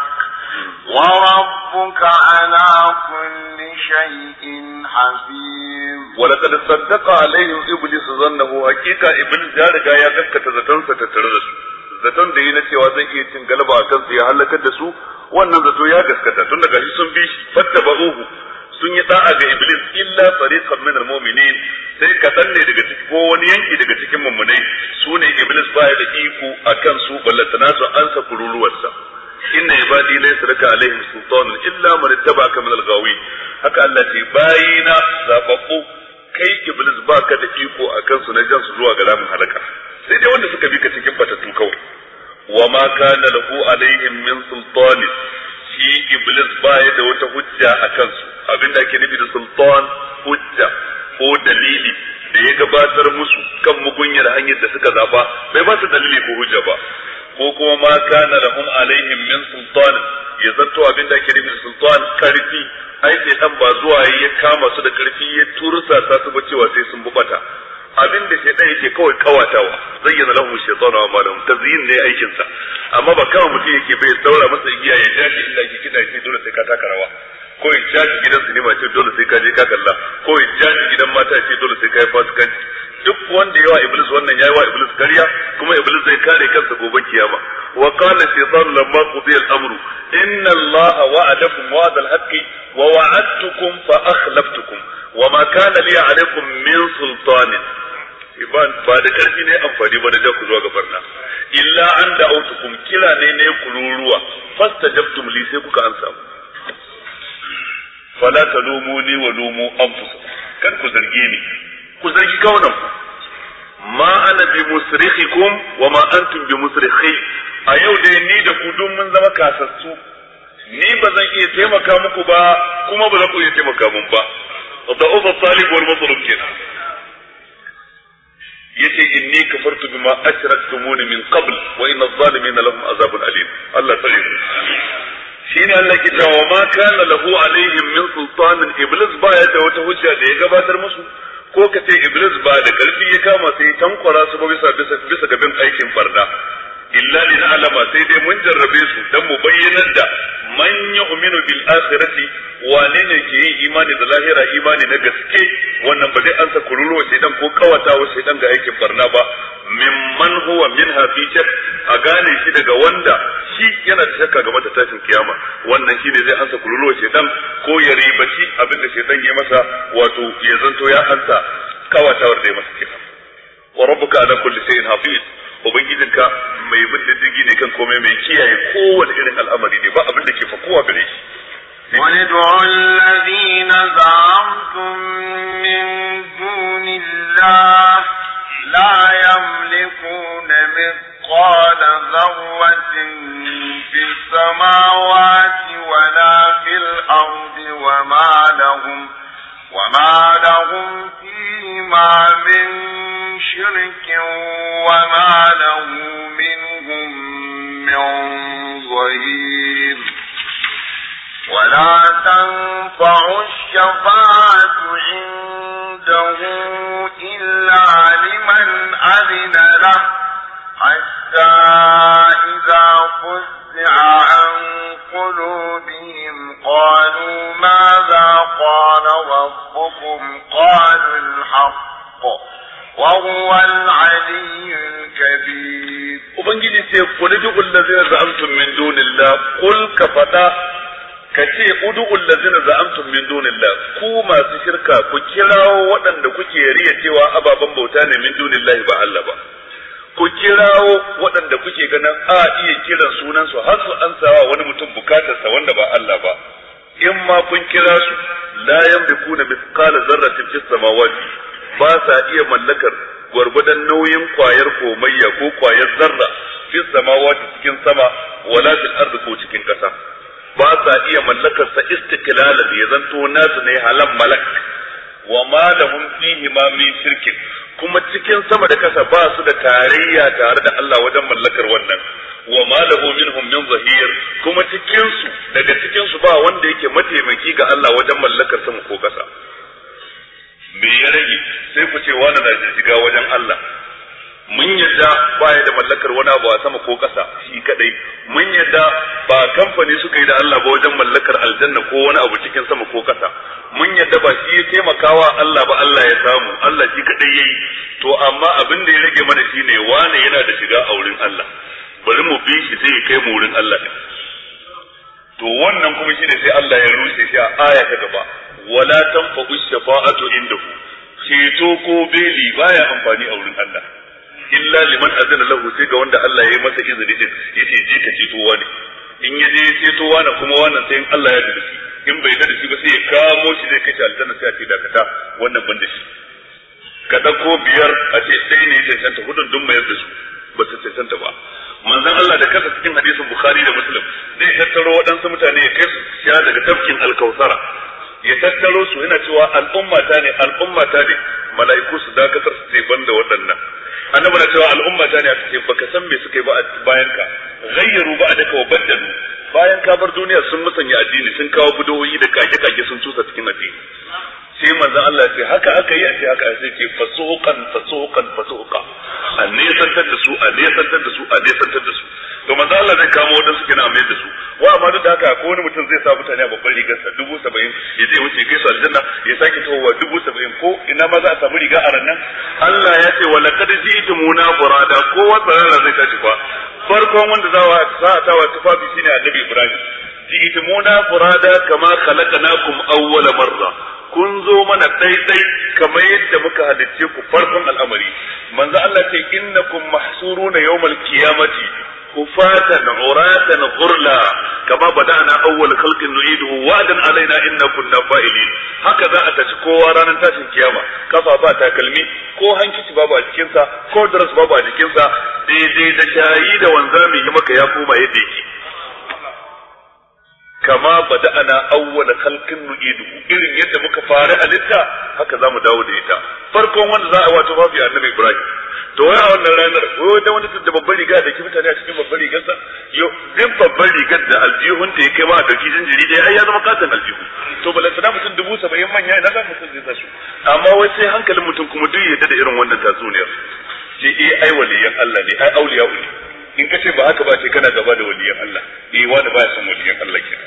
وربك على كل شيء حفيظ ولقد صدق عليهم إبليس ظنه حقيقة إبليس ya riga ya gaskata zatonsa tattare da su zaton da yi na cewa zai iya cin galaba a kansu ya halakar da su wannan zato ya gaskata tun daga shi sun bi shi fattaba'uhu sun yi da'a ga iblis illa fariqan min almu'minin sai kadan ne daga cikin ko wani yanki daga cikin mummunai su ne iblis baya da iko akan su ballatana su ansa kururuwarsa inna ibadi laysa laka alaihim sultanun illa man ittaba'aka min alghawi haka Allah ce bayina zababbu kai iblis baka da iko akan su na jan su zuwa ga ramin halaka sai dai wanda suka bi ka cikin batattu kawai wa ma kana lahu alaihim min sultani shi iblis baya da wata hujja a kansu abinda ake nufi da sultan hujja ko dalili da ya gabatar musu kan mugunyar hanyar da suka zaba bai ba su dalili ko hujja ba ko kuma ma kana lahum alaihim min sultan ya zanto abinda ake nufi da sultan karfi ai sai dan ba zuwa ya kama su da karfi ya tursa ta su ba cewa sai sun bubata abin da shaytan yake kawai kawatawa zayyana lahu shaytanu amalahum tazyin ne aikin sa amma ba kawai mutum yake bai daura masa igiya ya jashi inda yake kida yake dole sai ka taka rawa ko ya jashi gidan sinima ce dole sai ka je ka kalla ko ya jashi gidan mata ce dole sai ka yi fasikanci duk wanda yawa iblis wannan yayi wa iblis kariya kuma iblis zai kare kansa gobe kiyama wa qala shaytanu lamma qudiya al-amru inna allaha wa'adakum wa'da al-haqqi wa wa'adtukum fa akhlaftukum wa ma kana li alaykum min sultanin ba da karfi ne amfani ba da ja ku zuwa ga barna illa an da'autukum kila ne ne kururuwa fastajabtum li sai kuka ansa fala talumuni wa lumu anfusakum kan ku zarge ni ku zargi kaunan ku ma ana bi musrikhikum wa ma antum bi musrikhi a yau dai ni da ku dun mun zama kasassu ni ba zan iya taimaka muku ba kuma ba za ku iya taimaka mun ba da'ufa talib wal matlub kenan yace inni kafartu bima ashraktumuni min qabl wa inna adh-dhalimina lahum azabun alim. Allah tsare ku. shine Allah ke cewa ma kana lahu alaihim min sultanin, iblis baya da wata hujja da ya gabatar musu, ko ka ce iblis ba da karfi ya kama sai tankwara su ba bisa bisa bisa gaban aikin farda, illa lin alama sai dai mun jarrabe su dan mu bayyanar da man yu'minu bil akhirati, wane ne ke yin imani da lahira imani na gaske, wannan ba zai ansa kururuwa sai dan ko kawatawa sai dan ga aikin barna ba, mimman huwa minha fi shak, a gane shi daga wanda shi yana da shakka game da tashin kiyama, wannan shine zai ansa kururuwa sai dan ko ya ribaci abin da shaytan ya masa, wato ya zanto ya ansa kawatawar da ya masa kenan. wa rabbuka ala kulli shay'in hafiz, ubangijinka mai bin diddigi ne kan komai, mai kiyaye kowane irin al'amari ne, ba abin da ke fakuwa gare shi. وَادْعُوا الَّذِينَ زَعَمْتُم مِّن دُونِ اللَّهِ لَا يَمْلِكُونَ مِثْقَالَ ذَرَّةٍ فِي السَّمَاوَاتِ وَلَا فِي الْأَرْضِ وَمَا لَهُمْ وَمَا لَهُمْ فِيهِمَا مِن شِرْكٍ وَمَا لَهُ مِنْهُم مِّن ظَهِيرٍ. ولا تنفع الشفاعة عنده إلا لمن أذن له حتى إذا فزع عن قلوبهم قالوا ماذا قال ربكم قالوا الحق وهو العلي الكبير. وبنجي سيقول الذين زعمتم من دون الله قل كفتا kace ud'u allazina za'amtum min dunillah, ku masu shirka ku kirawo waɗanda kuke riya cewa ababan bauta ne min dunillahi ba Allah ba, ku kirawo waɗanda kuke ganin a iya kiran sunan su har su ansawa wani mutum bukatarsa wanda ba Allah ba, in ma kun kira su la yamlikuna mithqala zarratin fis samawati, ba sa iya mallakar gwargwadon nauyin kwayar komayya ko kwayar zarra fis samawati cikin sama wala fil ardi ko cikin kasa, ba sa iya mallakar sa istiklalan, ya zanto nasu ne halan malak, wa ma lahum fihi ma min shirkin, kuma cikin sama da kasa ba su da tarayya tare da Allah wajen mallakar wannan, wa ma lahu minhum min zahir, kuma cikin su daga cikin su ba wanda yake mataimaki ga Allah wajen mallakar sama ko kasa. Me ya rage sai ku ce wani na shiga wajen Allah, mun yadda baya da mallakar wani abu a sama ko ƙasa shi kadai, mun yadda ba kamfani suka yi da Allah ba wajen mallakar aljanna ko wani abu cikin sama ko ƙasa, mun yadda ba shi ya taimakawa Allah ba Allah ya samu, Allah shi kadai yayi, to amma abin da ya rage mana shine wane yana da shiga a wurin Allah, bari mu bi shi sai ya kai mu wurin Allah din. To wannan kuma shine sai Allah ya rushe shi a aya ta gaba, wala tanfa'u shafa'atu indahu, ceto ko beli baya amfani a wurin Allah, illa liman azana lahu, sai ga wanda Allah ya yi masa izini din yace je ka ceto wani, in ya je ceto wani kuma wannan sai in Allah ya yarda shi, in bai yarda shi ba sai ya kamo shi zai kace aljanna sai a ce dakata wannan ban da shi, ka dauko biyar a ce dai ne ya cancanta, hudun dun mai yarda su ba su cancanta ba. Manzon Allah da kansa cikin hadisin Bukhari da Muslim zai tattaro waɗansu mutane ya kai su sha daga tafkin Al-Kautsara, ya tattaro su yana cewa al'ummata ne al'ummata ne, mala'iku su dakatar su sai banda waɗannan. Annabi na cewa al'ummata ne aka ce baka san me suka yi ba bayan ka, ghayyaru ba'daka wa baddalu, bayan ka bar duniya sun musanya addini, sun kawo bidoyi da kage-kage sun tusa cikin addini. Sai manzon Allah ce haka aka yi, a ce haka sai ce fasuqan fasuqan fasuqa, a nesantar da su a nesantar da su a nesantar da su. To manzon Allah zai kamo wadansu kina mai da su, wa amma duk da haka ko wani mutum zai sa mutane a babban rigarsa dubu saba'in ya je wuce kai su aljanna ya sake tawowa dubu saba'in, ko ina ma za a samu riga a rannan. Allah ya ce wala qad ji'tumuna furada, ko wata rana zai tashi fa farkon wanda za a sa ta wa tufafi shine Annabi Ibrahim, ji'tumuna furada kama khalaqnakum awwala marra, kun zo mana daidai kamar yadda muka halicce ku farkon al'amari. Manzo Allah ce innakum mahsuruna yawmal qiyamati kufatan uratan ghurla kama bada'na awwal khalqin nu'iduhu wa'dan alaina inna kunna fa'ilin. Haka za a tashi kowa ranar tashin kiyama, kafa ba takalmi ko hankici babu a jikin sa ko daras babu a jikin sa, daidai da shayi da wanzami yi maka ya koma yadda yake. kama bada'ana awwala khalqin nu'idu, irin yadda muka fara halitta haka zamu dawo da ita. Farkon wanda za a wato mafi annabi Ibrahim. To wai a wannan ranar wai da wani da babban riga da ke mutane a cikin babban rigarsa, yo din babban rigar da aljihun ta yake ma a dauki jinjiri dai ai ya zama katon aljihu. To balantana mutum dubu saba'in manya ina za mutum zai tashi. Amma wai sai hankalin mutum kuma duk yadda da irin wannan tatsuniyar. Ce eh ai waliyan Allah ne, ai auliya ne. In ka ce ba haka ba ce kana gaba da waliyan Allah. Eh wanda baya son waliyan Allah kenan.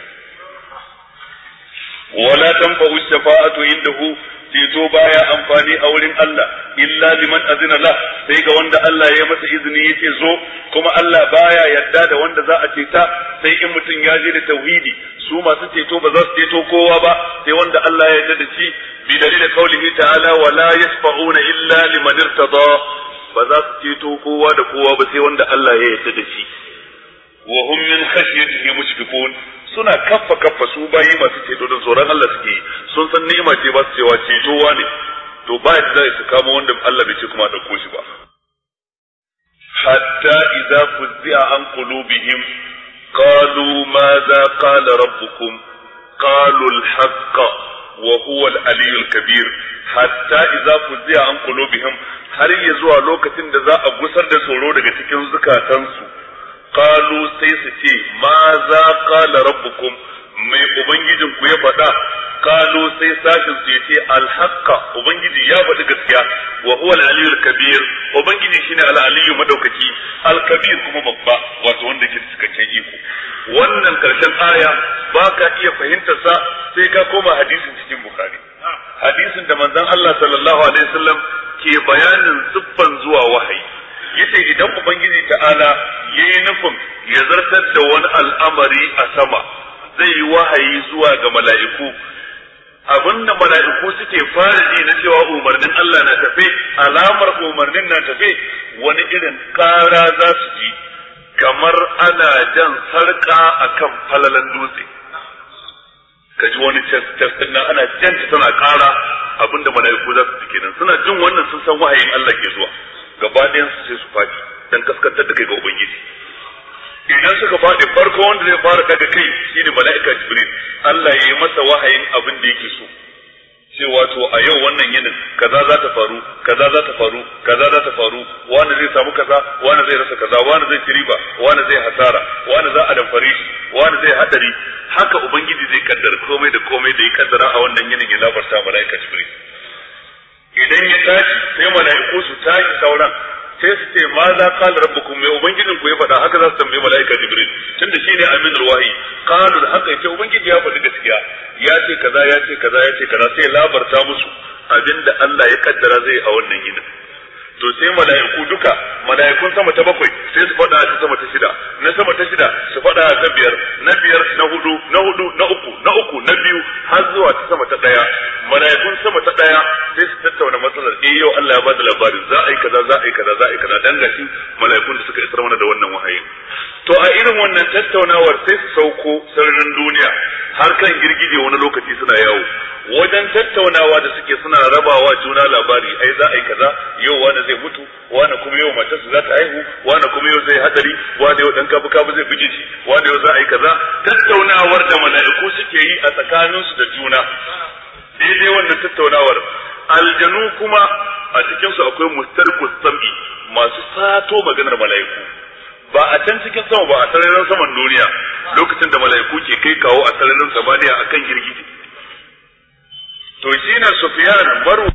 Wala tanfa'u shafa'atu indahu, ceto baya amfani a wurin Allah illa liman azina la, sai ga wanda Allah ya masa izini yace zo, kuma Allah baya yarda da wanda za a ceta sai in mutum ya je da tauhidi. Su masu ceto ba za su ceto kowa ba sai wanda Allah ya yarda da shi, bi dalilin qaulihi ta'ala wala yashfa'una illa liman irtada, ba za su ceto kowa da kowa ba sai wanda Allah ya yarda da shi. Wa hum min khashyatihi mushfiqun, suna kaffa kaffa su bayi masu ceto da tsoron Allah suke yi, sun san ni'ima ce ba su cewa cetowa ne, to ba yadda zai su kama wanda Allah bai ce kuma dauko shi ba. Hatta idza fuzzi'a an qulubihim qalu madha qala rabbukum qalu al-haqqa wa huwa al-aliyyul kabir. Hatta idza fuzzi'a an qulubihim, har ya zuwa lokacin da za a gusar da tsoro daga cikin zukatansu. Qalu sai su ce ma za qala rabbukum, mai ubangijin ku ya faɗa. Qalu sai sashin su yace alhaqqa, ubangiji ya faɗi gaskiya. Wa huwa al-aliyyul kabir, ubangiji shine al-aliyyu madaukaki, al-kabir kuma babba, wato wanda ke cikakken iko. Wannan karshen aya ba ka iya fahimtar sa sai ka koma hadisin cikin Bukhari, hadisin da manzon Allah sallallahu alaihi wasallam ke bayanin siffan zuwa wahayi. Yace idan ubangiji ta'ala yayi nufin ya zartar da wani al'amari a sama, zai yi wahayi zuwa ga mala'iku. Abinda mala'iku suke fara ji na cewa umarnin Allah na tafe, alamar umarnin na tafe, wani irin kara za su ji kamar ana jan sarka akan falalan dutse. Kaji wani test din ana janta tana kara, abinda mala'iku za su ji kenan. Suna jin wannan sun san wahayin Allah ke zuwa. Gaba ɗayan su sai su faɗi dan kaskantar da kai ga ubangiji. Idan suka faɗi, farko wanda zai fara daga kai shine mala'ika Jibril. Allah ya yi masa wahayin abin da yake so, cewa to a yau wannan yinin kaza za ta faru, kaza za ta faru, kaza za ta faru, wani zai samu kaza, wani zai rasa kaza, wani zai ci riba, wani zai hasara, wani za a damfare shi, wani zai hadari. Haka ubangiji zai kaddara komai da komai da ya kaddara a wannan yinin ya labarta mala'ika Jibril. Idan ya tashi sai mala'iku su tashi sauran, sai su ce ma za qala rabbukum, mai ubangijin ku ya faɗa. Haka za su tambaye mala'ika Jibril, tunda shine aminul wahyi. Qalu da haka yace ubangiji ya faɗi gaskiya, ya ce kaza ya ce kaza ya ce kaza, sai labarta musu abinda Allah ya kaddara zai a wannan yinin. To sai mala'iku duka, mala'ikun sama ta bakwai sai su faɗa ta sama ta shida, na sama ta shida su faɗa ta biyar, na biyar na hudu, na hudu na uku, na uku na biyu, har zuwa ta sama ta ɗaya. Mala'ikun sama ta ɗaya sai su tattauna matsalar, eh yau Allah ya bada labarin za a yi kaza za a yi kaza za a yi kaza, dan gashi mala'ikun da suka isar mana da wannan wahayin. To a irin wannan tattaunawar sai su sauko sararin duniya har kan girgije, wani lokaci suna yawo wajen tattaunawa da suke, suna rabawa juna labari, ai za a yi kaza yau, wani zai mutu, wani kuma yau matarsa za ta haihu, wani kuma yau zai hadari, wani yau dan kabu kabu zai buge shi, wani yau za a yi kaza. Tattaunawar da mala'iku suke yi a tsakaninsu da juna. Daidai wannan tattaunawar, aljanu kuma a cikinsu akwai mustarkus sam'i, masu sato maganar mala'iku. Ba a can cikin sama ba, a sararin saman duniya, lokacin da mala'iku ke kai kawo a sararin samaniya akan girgije. To shi ne Sufyan Marwa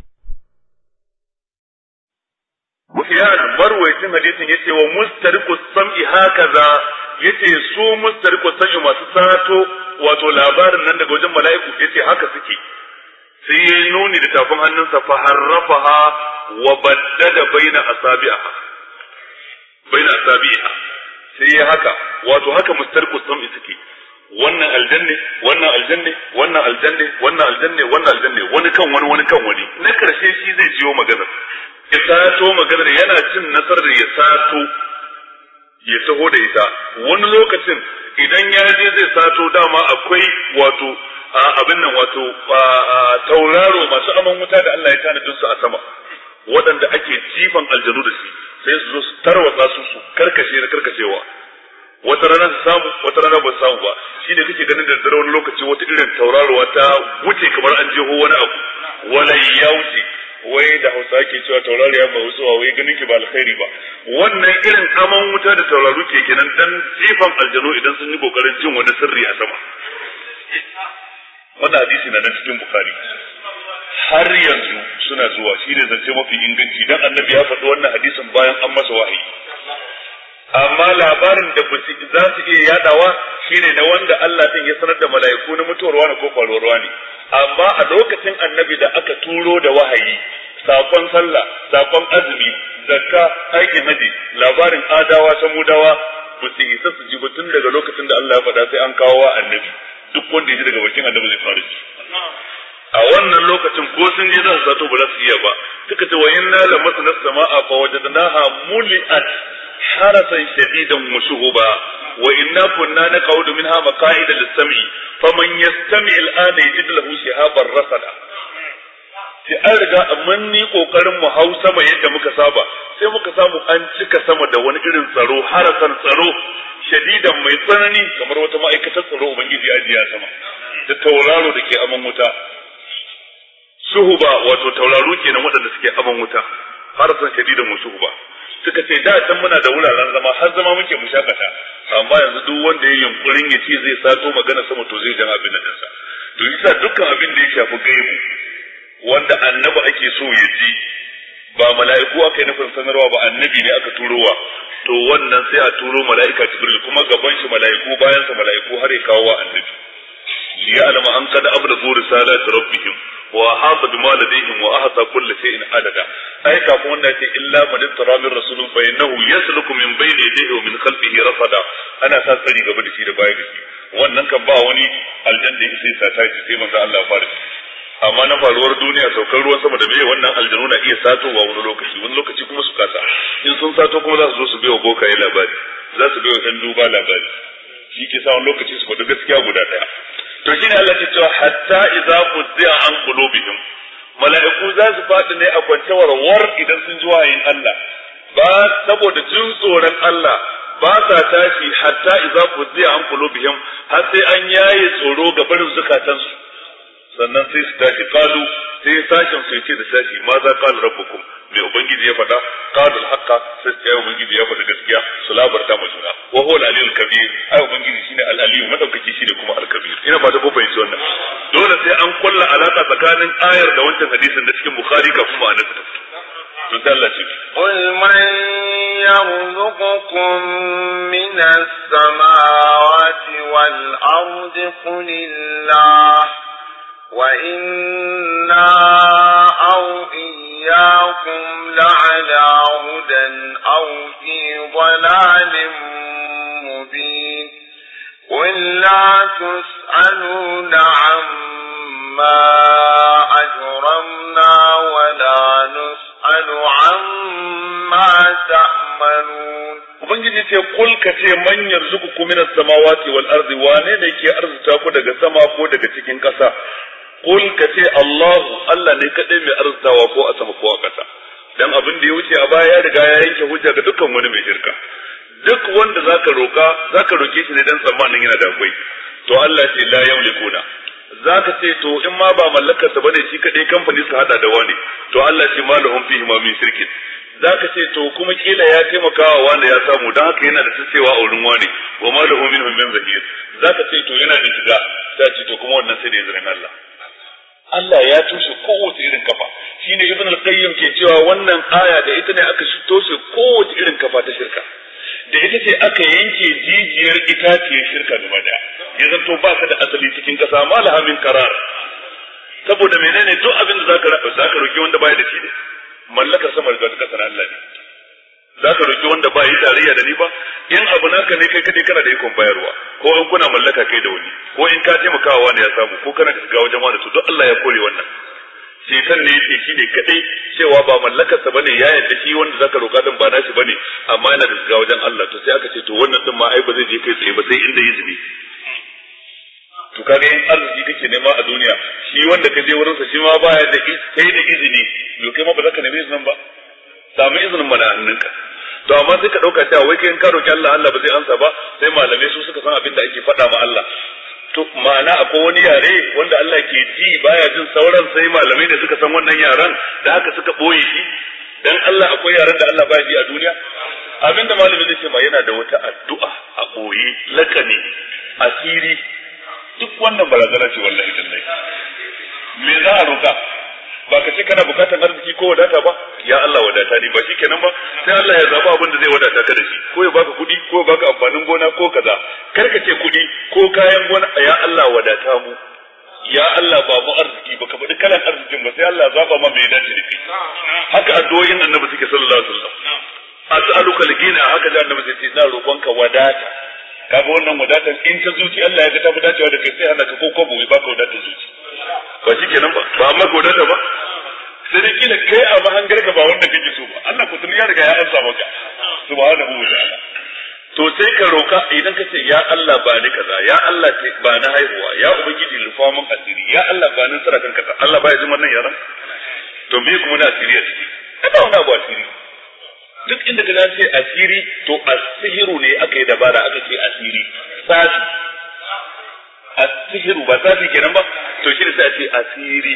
Sufyan marwayacin hadisin yace wa mustariqus sam'i hakaza, yace su mustariqus sam'i masu sato wato labarin nan daga wajen mala'iku, yace haka suke. Sai ya nuni da tafin hannunsa fa harrafaha wa baddada baina asabi'a baina asabi'a, sai ya haka, wato haka mustariqus sam'i suke. Wannan aljanne, wannan aljanne, wannan aljanne, wannan aljanne, wannan aljanne, wani kan wani, wani kan wani. Na karshe shi zai jiyo maganar, ya sato maganar, yana cin nasarar ya sato ya taho da ita. Wani lokacin idan ya je zai sato, dama akwai wato abin nan, wato tauraro masu aman wuta da Allah ya tanadin su a sama, waɗanda ake jifan aljanu da shi, sai su zo su tarwatsa su su karkashe na karkashewa. wata rana su samu wata rana ba su samu ba. Shi ne kake ganin da dare wani lokaci wata irin tauraruwa ta wuce kamar an jeho wani abu wala ya wuce. Wai da Hausa ke cewa taurariya ba wucewa wai ganin ki ba alkhairi ba. Wannan irin aman wuta da tauraru ke kenan dan jifan aljanu idan sun yi kokarin jin wani sirri a sama. Wannan hadisi na nan cikin Bukhari. Har yanzu suna zuwa, shi ne zance mafi inganci dan Annabi ya faɗi wannan hadisin bayan an masa wahayi. Amma labarin da za su iya yadawa shine na wanda Allah din ya sanar da mala'iku na mutuwarwa ne ko faruwarwa ne. Amma a lokacin Annabi da aka turo da wahayi, sakon sallah, sakon azumi, zakka, aikin haji, labarin adawa ta mudawa ba su isa su ji ba tun daga lokacin da Allah ya faɗa sai an kawo wa Annabi. Duk wanda ya ji daga bakin Annabi zai fara ji. A wannan lokacin ko sun je za su zato ba za su iya ba. Suka ce wa inna lamasna as-samaa fa wajadnaha muli'at harasan shadidan wa shuhuba wa inna kunna naq'udu minha maq'ida lis-sam'i faman yastami' al-ana yajid lahu shihaban rasada. Sai an riga mun ni kokarin mu hau sama yadda muka saba sai muka samu an cika sama da wani irin tsaro harasan tsaro shadidan mai tsanani kamar wata ma'aikatar tsaro ubangiji ya ajiya sama da tauraro da ke aman wuta. Suhuba wato tauraro kenan waɗanda suke aman wuta harasan shadidan wa shuhuba. Suka ce da can muna da wuraren zama har zama muke mu shakata amma yanzu duk wanda ya yunkurin ya ce zai sato magana sama to zai jan abin nan sa. To yasa dukkan abin da ya shafi gaibu wanda annabi ake so ya ji ba mala'iku aka yi nufin sanarwa ba annabi ne aka turowa to wannan sai a turo mala'ika Jibril kuma gaban shi mala'iku bayan sa mala'iku har ya kawo wa annabi ya alama an kada ablagu risalati rabbihim wa ahata bima ladayhim wa ahata kulli shay'in adada ai kafin wannan ce illa man ittara min rasulun fa innahu yasluku min bayni yadayhi wa min khalfihi rafada ana sa tsari gaba da shi da baya da shi wannan kan ba wani aljanna da sai sa ta ji sai manzo Allah fara amma na faruwar duniya saukar ruwan sama da meye wannan aljanu na iya satowa wani lokaci wani lokaci kuma su kasa in sun sato kuma za su zo su biyo bokaye labari za su biyo dan duba labari shi ke sa wani lokaci su faɗi gaskiya guda ɗaya to shine Allah ya ce hatta idza quddiya an qulubihim mala'iku za su faɗi ne a kwancewar war idan sun ji wayin Allah ba saboda jin tsoron Allah ba sa tashi hatta idza quddiya an qulubihim har sai an yaye tsoro ga barin zukatansu sannan sai su tashi kalu sai sashin su yace da sashi ma za qala rabbukum mai ubangiji ya faɗa qalu al-haqqa sai ya ubangiji ya faɗa gaskiya su labarta mu juna wa huwa al-aliyyul kabir ai ubangiji shine al-aliyyu madaukaki shine kuma al-kabir ina ba ta ko fahimci wannan dole sai an kulla alaka tsakanin ayar da wancan hadisin da cikin bukhari kafin ma'anar ta fito to sai Allah ce qul man yarzuqukum minas samawati wal ardi qulillah وَإِنَّا أَوْ إِيَّاكُمْ لَعَلَى هُدًى أَوْ فِي ضَلَالٍ مُبِينٍ قُل لَّا تُسْأَلُونَ عَمَّا أَجْرَمْنَا وَلَا نُسْأَلُ عَمَّا تَعْمَلُونَ Ubangiji ce kul ka ce man yarzuqukum minas samawati wal ardi wane ne ke arzuta ku daga sama ko daga cikin ƙasa Kul ka ce Allahu Allah ne kaɗai mai arzikawa ko a sama ko a ƙasa, don abin da ya wuce a baya ya riga ya yanke hujja ga dukkan wani mai shirka. Duk wanda za ka roƙa, za ka roƙe shi ne don tsammanin yana da akwai, to Allah ce la yamlikuna. Za ka ce to in ma ba mallakarsa ba ne shi kaɗai kamfani su haɗa da wani, to Allah ce ma lahum fihi ma min shirkin. Za ka ce to kuma kila ya taimaka wa wani ya samu don haka yana da cewa a wurin wani, wa ma lahum minhum min zahir. Za ka ce to yana da shiga, za ce to kuma wannan sai da izinin Allah. Allah ya tushe kowace irin kafa shine ibn al-qayyim ke cewa wannan aya da ita ne aka toshe kowace irin kafa ta shirka da ita ce aka yanke jijiyar itaciyar shirka gaba daya ya zanto ba ka da asali cikin kasa malaha min qarar saboda menene duk abin da zaka rafa zaka roki wanda baya da shi ne mallakar sama da kasa na Allah ne zaka roki wanda ba yi tarayya da ni ba in abu naka ne kai kadai kana da ikon bayarwa ko in kuna mallaka kai da wani ko in ka taimaka wa wani ya samu ko kana shiga wajen wani to duk Allah ya kore wannan shekan ne yake shi ne kadai cewa ba mallakarsa bane ya yadda shi wanda zaka roka din ba nashi bane amma yana da shiga wajen Allah to sai aka ce to wannan din ma ai ba zai je kai tsaye ba sai inda izini to kaga in arziki kake nema a duniya shi wanda ka je wurin sa shi ma baya da sai da izini to kai ma ba zaka nemi izinin ba samu izinin mana hannunka to amma sai ka dauka cewa wai kai in ka roki Allah Allah ba zai ansa ba sai malamai su suka san abin da ake faɗa ma Allah to ma'ana akwai wani yare wanda Allah ke ji baya jin sauran sai malamai da suka san wannan yaran da haka suka boye shi dan Allah akwai yaran da Allah baya ji a duniya abinda malami zai ce ma yana da wata addu'a a boye lakani asiri duk wannan barazana ce wallahi tallahi me za a roka ba ka ce kana bukatar arziki ko wadata ba ya Allah wadata ni ba shikenan ba sai Allah ya zaba abin da zai wadata ka da shi ko ya baka kudi ko ya baka amfanin gona ko kaza kar ka ce kudi ko kayan gona ya Allah wadata mu ya Allah ba mu arziki baka bada kalan arzikin ba sai Allah zaba ma mai dace da kai haka addu'o'in annabi suke sallallahu alaihi wasallam as'aluka al-ghina haka da annabi sai na roƙonka wadata kaga wannan wadatar in ta zuci Allah ya ga ta fi dacewa da kai sai Allah ka koko bai baka wadatar zuci ba shikenan ba ba amma wadata ba sai dai kila kai a mahangar ka ba wanda kake so ba Allah ko tun ya riga ya ansa maka subhanahu wa ta'ala to sai ka roka idan ka ce ya Allah ba ni kaza ya Allah ba na haihuwa ya ubangiji lufa mun asiri ya Allah ba ni tsara kanka Allah ba ya ji wannan yaran to me kuma na asiri a ciki kada wani abu asiri duk inda ka ce asiri to asihiru ne aka yi dabara aka ce asiri safi asihiru ba safi kenan ba to shi ne sai a ce asiri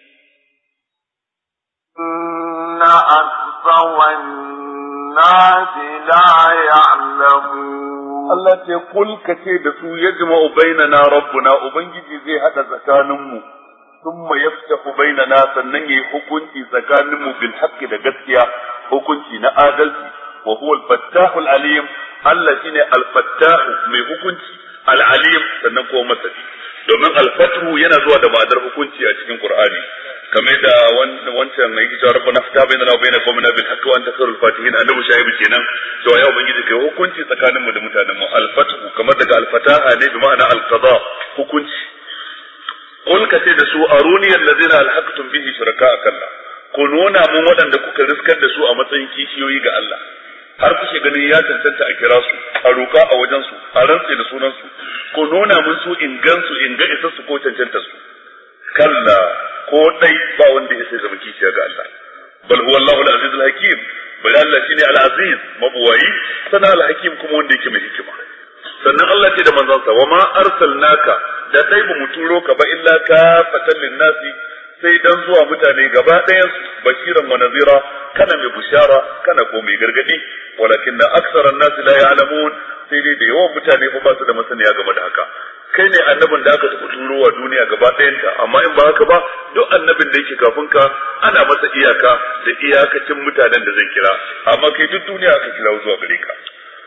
na asfawan nasi la ya'lamu Allah ce kul ka ce da su yajma'u bainana rabbuna ubangiji zai hada tsakaninmu thumma yaftahu bainana sannan yayi hukunci tsakaninmu bil haqqi da gaskiya hukunci na adalci wa huwa al-fattahu al-alim Allah shine al-fattahu mai hukunci al-alim sannan kuma masani domin al-fathu yana zuwa da ma'anar hukunci a cikin Qur'ani kamar da wancan mai cewa rabbana fata bainana wa baina qawmina bil haqqi wa anta khairul fatihin annabi shaibu kenan to ya ubangiji kai hukunci tsakaninmu da mutanen mu al-fathu kamar daga al-fataha ne bi ma'ana al-qada hukunci qul ka ce da su aruni allazina alhaqtum bihi shuraka kalla ku nuna mun waɗanda kuka riskar da su a matsayin kishiyoyi ga Allah har kuke ganin ya tantance a kira su a roka a wajen su a rantse da sunan su ku nuna mun su in gan su in ga isa su ko cancanta su kalla ko dai ba wanda ya sai zama kishiya ga Allah bal huwa Allahu al-aziz al-hakim bal Allah shine al-aziz mabuwayi sana al-hakim kuma wanda yake mai hikima sannan Allah ce da manzansa wa ma arsalnaka da dai ba mu turo ka ba illa ka fatan linnasi sai dan zuwa mutane gaba ɗayan bashiran wa nazira kana mai bushara kana ko mai gargadi walakinna aktharan nasi la ya'lamun sai dai da yawan mutane fa ba su da masaniya game da haka kai ne annabin da aka tafi turowa duniya gaba ɗayanta amma in ba haka ba duk annabin da yake kafin ka ana masa iyaka da iyakacin mutanen da zai kira amma kai duk duniya aka kira zuwa gare ka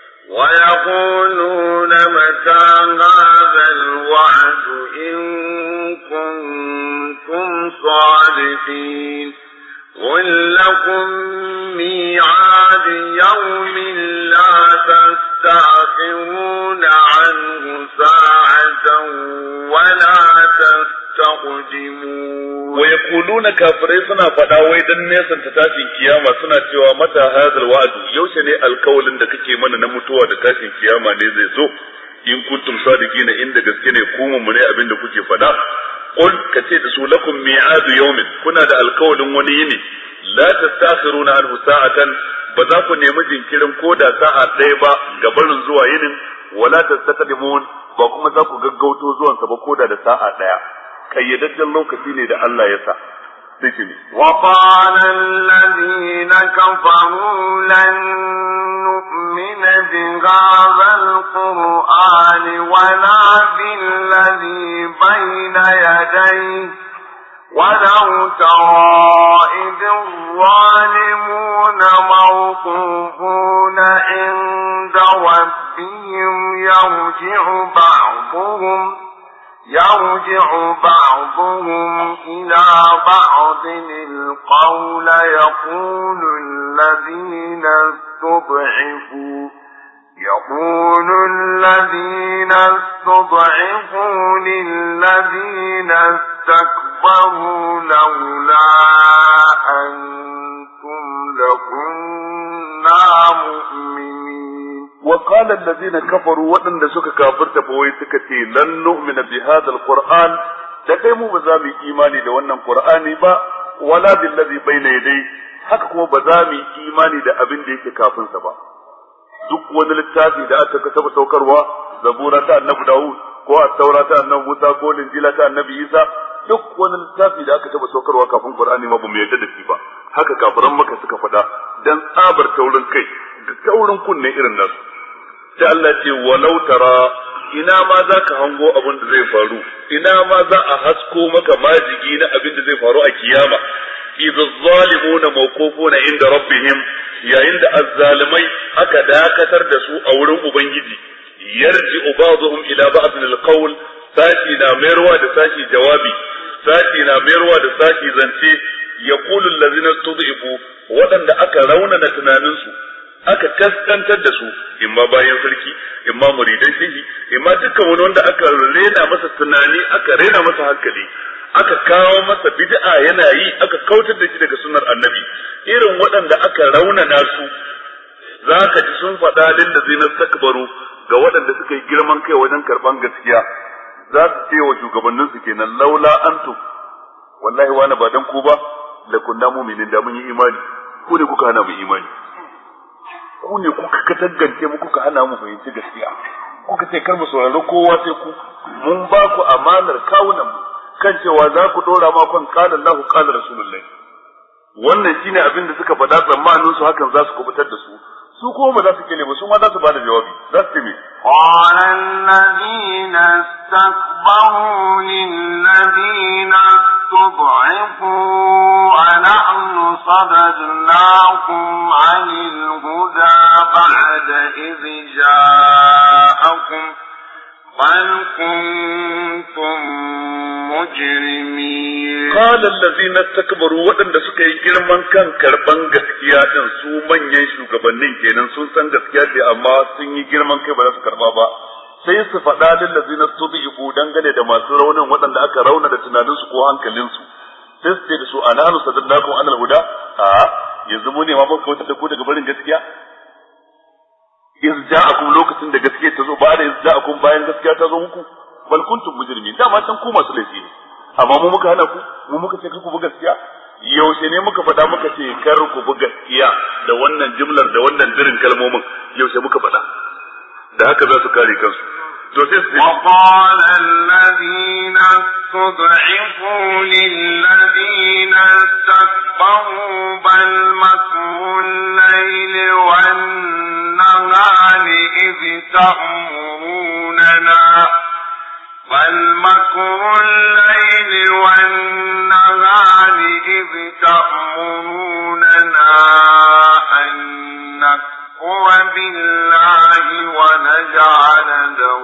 ويقولون متى هذا الوعد إن كنتم صادقين قل لكم ميعاد يوم لا تستأخرون عنه ساعة ولا تستقدمون ويقولون كافرين suna faɗa wai dan nesan ta tashin kiyama suna cewa mata hadal wa'du yaushe ne alkawalin da kake mana na mutuwa da tashin kiyama ne zai zo in kuntum sadiqina inda gaske ne ku mun ne abin da kuke faɗa qul kace da su lakum mi'adu yawmin kuna da alkawalin wani yini la tastakhiruna anhu sa'atan ba za ku nemi jinkirin koda sa'a ɗaya ba ga barin zuwa yinin wala tastaqdimun ba kuma za ku gaggauto zuwan sa ba koda da sa'a ɗaya kayyadajjen lokaci ne da Allah ya sa sai ce wa qala alladhina kafaru lan nu'mina bi hadha al-qur'ani wa la bil ladhi bayna yadayhi ولو ترى إذ الظالمون موقوفون عند ربهم يرجع بعضهم يرجع بعضهم إلى بعض القول يقول الذين استضعفوا يقول الذين استضعفوا للذين استكبروا لولا أنتم لكنا مؤمنين وقال الذين كفروا وأن سك كافرت فويتك لن نؤمن بهذا القرآن لكي مو بزامي إيماني لو أن القرآن با wala billazi bayna yadayhi haka kuma ba za mu yi imani da abin da yake kafin sa ba. Duk wani littafi da aka taba saukarwa, zabura ta annabi Dawud ko at-taura ta annabi Musa ko linjila ta annabi Isa, duk wani littafi da aka taba saukarwa kafin Qur'ani ma ba mu yarda da shi ba. Haka kafiran Makka suka faɗa dan tsabar taurin kai da taurin kunne irin nasu. Sai Allah ce walau tara, ina ma za ka hango abin da zai faru, ina ma za a hasko maka majigi na abin da zai faru a kiyama. idza zalimuna mawqufuna inda rabbihim, yayin da azzalimai aka dakatar da su a wurin ubangiji, yarji'u ba'dhum ila ba'dhin alqawl, sashi na mayarwa da sashi jawabi, sashi na mayarwa da sashi zance. yaqulu allazina tud'ifu, wadanda aka raunana tunaninsu aka kaskantar da su, imma bayan sarki, imma muridan shehi, imma dukkan wani wanda aka rena masa tunani, aka rena masa hankali, aka kawo masa bid'a yana yi, aka kautar da shi daga sunnar annabi. Irin waɗanda aka raunana su zaka ji sun faɗa lil ladzina takbaru, ga waɗanda suka yi girman kai wajen karban gaskiya, za su ce wa shugabannin su kenan laula antum, wallahi wani ba dan ku ba la kunna mu'minin, da mun yi imani, ku ne kuka hana mu imani, ku ne kuka katangance mu, kuka hana mu fahimci gaskiya, kuka ce kar mu saurari kowa sai ku. Mun ba ku amanar kawunan mu kan cewa za ku dora ma kan qala Allahu qala Rasulullahi. Wannan shine abin da suka faɗa, tsammanin su hakan za su kubutar da su, su kuma ba za su kele ba, su ma za su bada jawabi. Za su ce me? qala alladhina istakbaru lilladhina istud'ifu anahnu sadadnakum 'anil huda ba'da idh ja'akum bal kuntum mujrimin. Qala allazina istakbaru, wadanda suka yi girman kan karban gaskiya din, su manyan shugabannin kenan, sun san gaskiya ce amma sun yi girman kai ba za su karba ba, sai su faɗa lil ladzina tud'ifu, dangane da masu raunin wadanda aka rauna da tunanin su ko hankalin su, sai su ce da su anahnu sadadnakum anil huda, a yanzu mu ne ma muka kautar da ku daga barin gaskiya. iz ja'akum, lokacin da gaskiya ta zo, ba da iz ja'akum, bayan gaskiya ta zo muku, bal kuntum mujrimin, dama can ku masu laifi ne, amma mu muka hana ku, mu muka ce kar ku bi gaskiya. Yaushe ne muka faɗa muka ce kar ku bi gaskiya da wannan jimlar da wannan dirin kalmomin, yaushe muka faɗa? Da haka za su kare kansu. To sai su وقال الذين استضعفوا للذين استكبروا بل مكر الليل والنهار إذ تأمروننا بل مكر الليل والنهار إذ تأمروننا أن نكفر بالله ونجعل له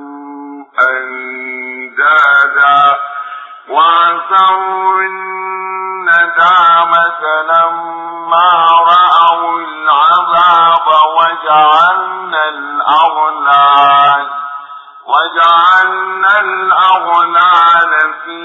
أندادا وعسروا الندامة لما رأوا العذاب وجعلنا الأغلال وجعلنا الأغلال في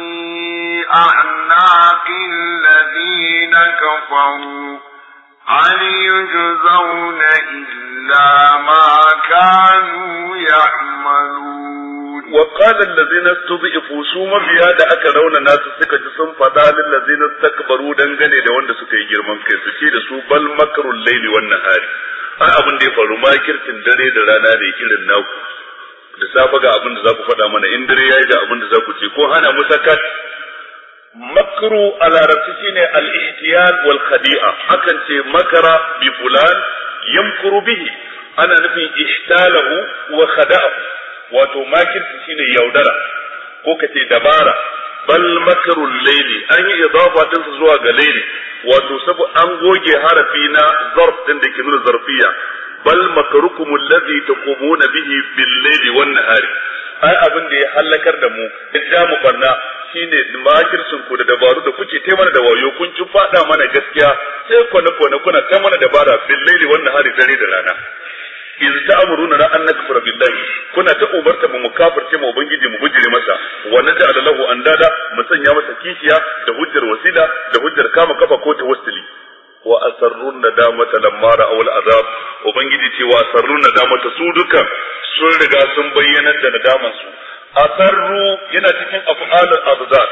أعناق الذين كفروا هل يجزون إلا ما كانوا يعملون. وقال الذين استضعفوا سوما بيادا أكرون ناس سكا جسم فضال الذين استكبروا دنغني لوند سكا يجرمان كيسو شيد سو بل مكر الليل والنهار. أنا أبن دي فارو ما كرتن دري درانا دي كيرن ناو da safa ga abin da za ku faɗa mana, in dare yayi da abin da za ku ce, ko hana musakat. Makru a larabci shine al-ihtiyal wal khadi'a, akan ce makara bi fulan yamkuru bihi, ana nufin ihtalahu wa khada'ahu, wato makirci shine yaudara ko kace dabara. Bal makrul layli, an yi idafa din zuwa ga layli, wato sabu an goge harafi na zarf din da ke nuna zarfiya. bal makarukum alladhi taqumuna bihi bil layli wan nahari, ai abin da ya halakar da mu da mu barna shine makircin ku da dabaru da kuke tai mana da wayo, kun ci fada mana gaskiya sai kwana kwana kuna ta mana dabara bil layli wan nahari, dare da rana. iz ta'muruna an nakfura billahi, kuna ta umarta mu kafirce mu ubangiji mu bujire masa, wa naj'al lahu andada, mu sanya masa kishiya da hujjar wasila da hujjar kama kafa ko tawassuli. wa asarrun nadamata lamma ra'aw al'azab, ubangiji ce wa asarrun nadamata, su duka sun riga sun bayyana da nadaman su. Asarru yana cikin af'alul abzat,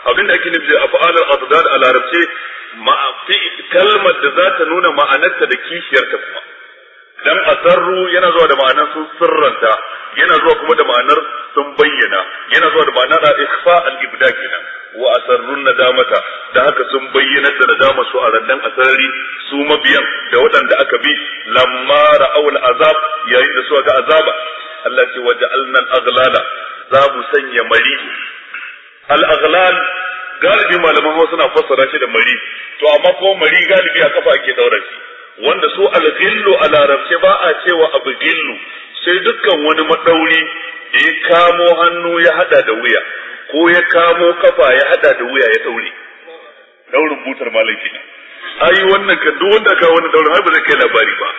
abinda ake nufi da af'alul adad a larabce ma fi kalmar da za ta nuna ma'anarta da kishiyarta kuma dan asarru yana zuwa da ma'anar sun sirranta yana zuwa kuma da ma'anar sun bayyana yana zuwa da ma'anar ikhfa al-ibda kenan wa asarrun nadamata da haka sun bayyana da nadama su a randan asarari su mabiyan da waɗanda aka bi lamma ra'aw al-azab yayin da suka ga azaba Allah ce waja'alna al-aghlala za mu sanya mari al-aghlal galibi malaman Hausa na fassara shi da mari to amma ko mari galibi a kafa ake daura shi wanda su al-ghillu a larabce ba a cewa abu gillu sai dukkan wani madauri da ya kamo hannu ya hada da wuya ko ya kamo kafa ya hada da wuya ya daure daurin butar malaki ne ai wannan kan duk wanda ka wani daurin har ba zai kai labari ba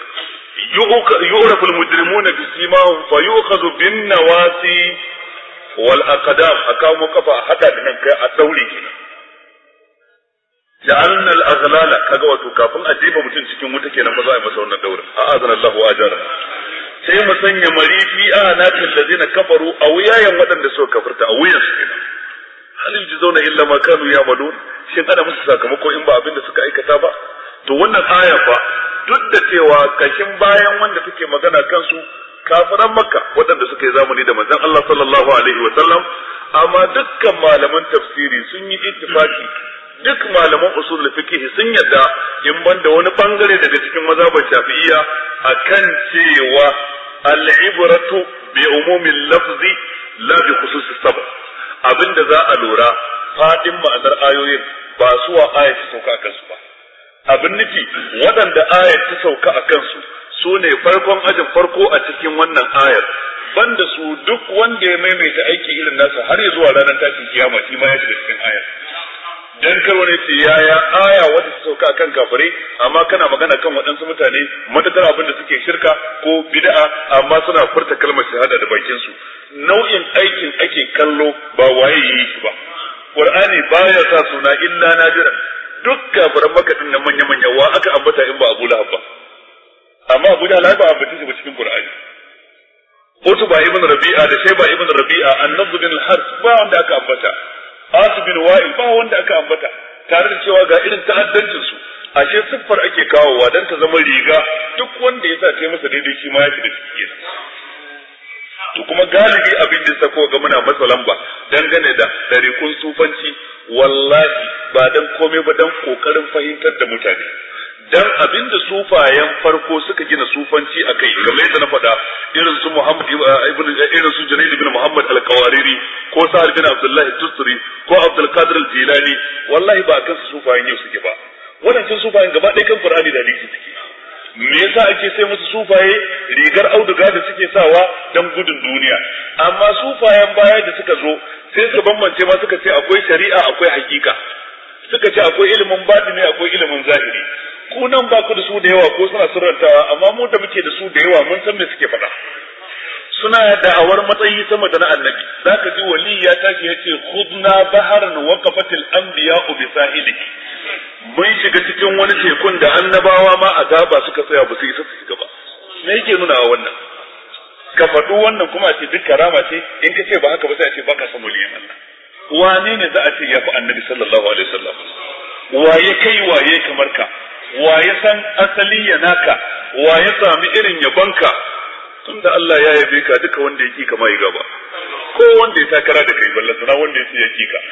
yu'rafu al-mujrimuna bisimahum fa yu'khadhu bin nawasi wal aqdam akamo kafa hada da nan kai a daure kenan ja'alna al-aghlala kaga wato kafin a jefa mutum cikin wuta kenan ba za a yi masa wannan daurin a'azana Allahu ajara sai mu sanya marifi a natil ladina kafaru a wuyayen waɗanda suka kafirta a wuyan su kenan hal yujzauna illa ma kanu ya'malun shin ana musu sakamako in ba abin da suka aikata ba to wannan aya fa duk da cewa kashin bayan wanda take magana kansu kafiran makka waɗanda suka yi zamani da manzon Allah sallallahu alaihi wa sallam amma dukkan malaman tafsiri sun yi ittifaki duk malaman usul fiqh sun yadda in banda wani bangare daga cikin mazhabar Shafi'iyya akan cewa al-ibratu bi umumil lafzi la bi khusus sabab abinda za a lura fadin ma'anar ayoyin ba suwa ayat ta sauka akan su ba abin nufi waɗanda ayat ta sauka akan su sune farkon ajin farko a cikin wannan ayar banda su duk wanda ya maimaita aiki irin nasa har ya zuwa ranar tashin kiyama shi ma ya shiga cikin ayar dan kar wani ce yaya aya wanda ta sauka akan kafirai amma kana magana kan waɗansu mutane matakar abin da suke shirka ko bid'a amma suna furta kalmar shahada da bakin su nau'in aikin ake kallo ba waye yi shi ba Qur'ani baya sa suna illa nadira duk kafiran makadin nan manya manya wa aka ambata in ba Abu Lahab ba amma Abu Lahab ba ambata shi ba cikin Qur'ani Utba ibn Rabi'a da Shayba ibn Rabi'a an-Nadr bin al-Harith ba wanda aka ambata Asu bin Wa'il ba wanda aka ambata tare da cewa ga irin ta'addancin su ashe siffar ake kawowa dan ta zama riga duk wanda ya sa ta masa daidai shi ma ya shiga cikin to kuma galibi abin da sako ga muna masa lamba dangane da darikun sufanci wallahi ba dan komai ba dan kokarin fahimtar da mutane dan abin da sufayen farko suka gina sufanci akai kamar yadda na faɗa irin su Muhammad ibn irin su Junayd ibn Muhammad al-Qawariri ko Sa'id bin Abdullah al-Tustari ko Abdul Qadir al-Jilani wallahi ba kan sufayen yau suke ba wadannan sufayen gaba ɗaya kan Qur'ani da hadisi suke me yasa ake sai musu sufaye rigar auduga da suke sawa dan gudun duniya amma sufayen baya da suka zo sai su bambance ma suka ce akwai shari'a akwai hakika suka ce akwai ilimin batini akwai ilimin zahiri ku nan ba ku da su da yawa ko suna sirrantawa amma mu da muke da su da yawa mun san me suke faɗa suna da'awar matsayi sama da na annabi zaka ji wali ya tashi yace khudna baharan waqafatil anbiya'u bi sahili mun shiga cikin wani tekun da annabawa ma a gaba suka tsaya ba su isa su shiga ba me yake nuna wannan ka faɗo wannan kuma a ce duk karama ce in ka ce ba haka ba sai a ce baka san waliyin Allah wane ne za a ce ya fi annabi sallallahu alaihi wasallam waye kai waye kamar ka waye san asali ya naka waye sami irin yabonka tunda Allah ya yabe ka duka wanda yake kama yi gaba ko wanda ya takara da kai ballan sana wanda yake yake ka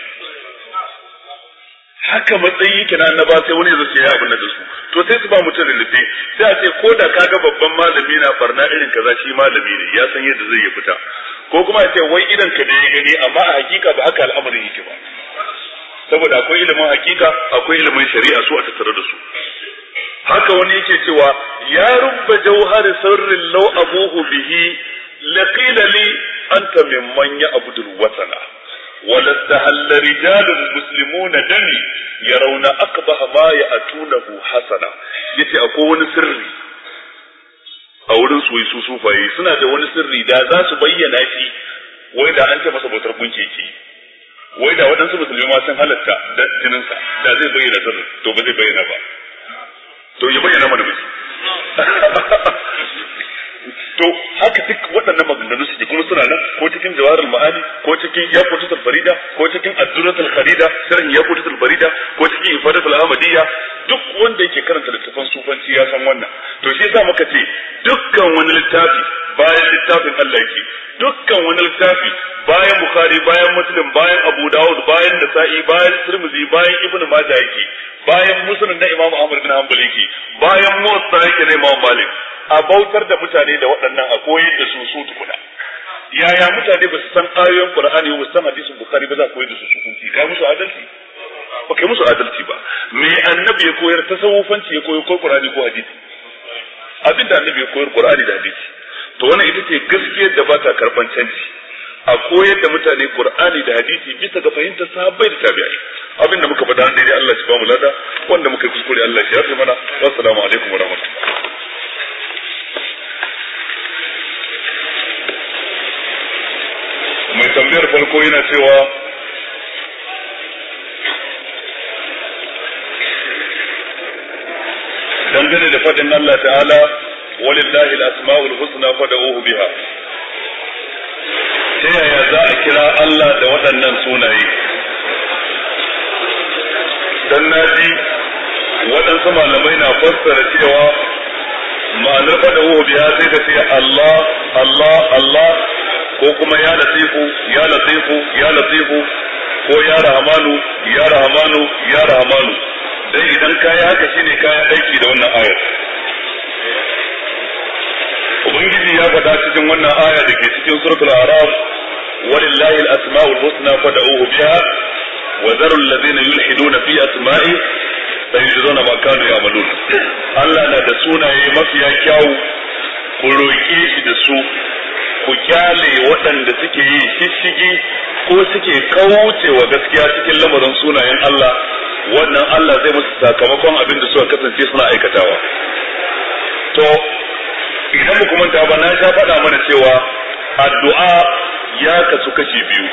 haka matsayi yake na annaba sai wani zai ce ya abin da su to sai su ba mutum rufe sai a ce ko da kaga babban malami na farna irin kaza shi malami ne ya san yadda zai yi fita ko kuma a ce wai idan ka da ya gani amma a hakika ba haka al'amarin yake ba saboda akwai ilimin hakika akwai ilimin shari'a su a tattare da su haka wani yake cewa ya rubba jawhar sirrin law abuhu bihi laqila li anta mimman ya'budu watana ولستهل رجال مسلمون دمي يرون أقبح ما يأتونه حسنا yace akwai wani sirri a wurin su su sufaye suna da wani sirri da za su bayyana shi wai da an ce masa bautar gunki ke wai da waɗansu musulmi ma sun halatta da jininsa da zai bayyana sirri to ba zai bayyana ba to ya bayyana mana miji to haka duk waɗannan maganganu suke kuma suna nan ko cikin jawarul ma'ani ko cikin yaqutul farida ko cikin ad-durratul kharida sharhin yaqutul farida ko cikin ifadatul ahmadiyya duk wanda yake karanta littafin sufanci ya san wannan to shi yasa muka ce dukkan wani littafi bayan littafin Allah yake dukkan wani littafi bayan bukhari bayan muslim bayan abu dawud bayan nasa'i bayan tirmidhi bayan ibnu majah yake bayan muslim na imam ahmad bin hanbal yake bayan muwatta yake na imam malik a bautar da mutane da waɗannan a koyar da su su tukuna yaya mutane ba su san ayoyin qur'ani ba su san hadisin bukhari ba za koyar da su su kunci kai musu adalci ba kai musu adalci ba me annabi ya koyar tasawufanci ya koyar ko qur'ani ko hadisi abinda annabi ya koyar qur'ani da hadisi to wannan ita ce gaskiyar da ba ta karban canji a koyar da mutane qur'ani da hadisi bisa ga fahimtar sahabbai da tabi'ai abinda muka faɗa daidai Allah ya ba mu lada wanda muka kuskure Allah ya yafe mana assalamu alaikum wa rahmatullahi mai tambayar farko yana cewa dangane da fadin Allah ta'ala walillahi al-asma'ul husna fad'uhu biha ta yaya za a kira Allah da waɗannan sunaye dan naji waɗansu malamai na fassara cewa ma'anar fad'uhu biha sai ka ce Allah Allah Allah ko kuma ya latifu ya latifu ya latifu ko ya rahmanu ya rahmanu ya rahmanu dai idan kai haka shine kayan aiki da wannan ayar ubangiji ya faɗa cikin wannan aya da ke cikin suratul a'raf walillahi al-asma'ul husna fad'uhu biha wa dharu alladhina yulhiduna fi asma'i sayajzuna ma kanu ya'malun Allah na da sunaye mafiya kyau ku roke shi da su ku kyale waɗanda suke yi shishigi ko suke kaucewa gaskiya cikin lamarin sunayen Allah wannan Allah zai musu sakamakon abin da suka kasance suna aikatawa to idan mu kuma ba na sha faɗa mana cewa addu'a ya kasu kashi biyu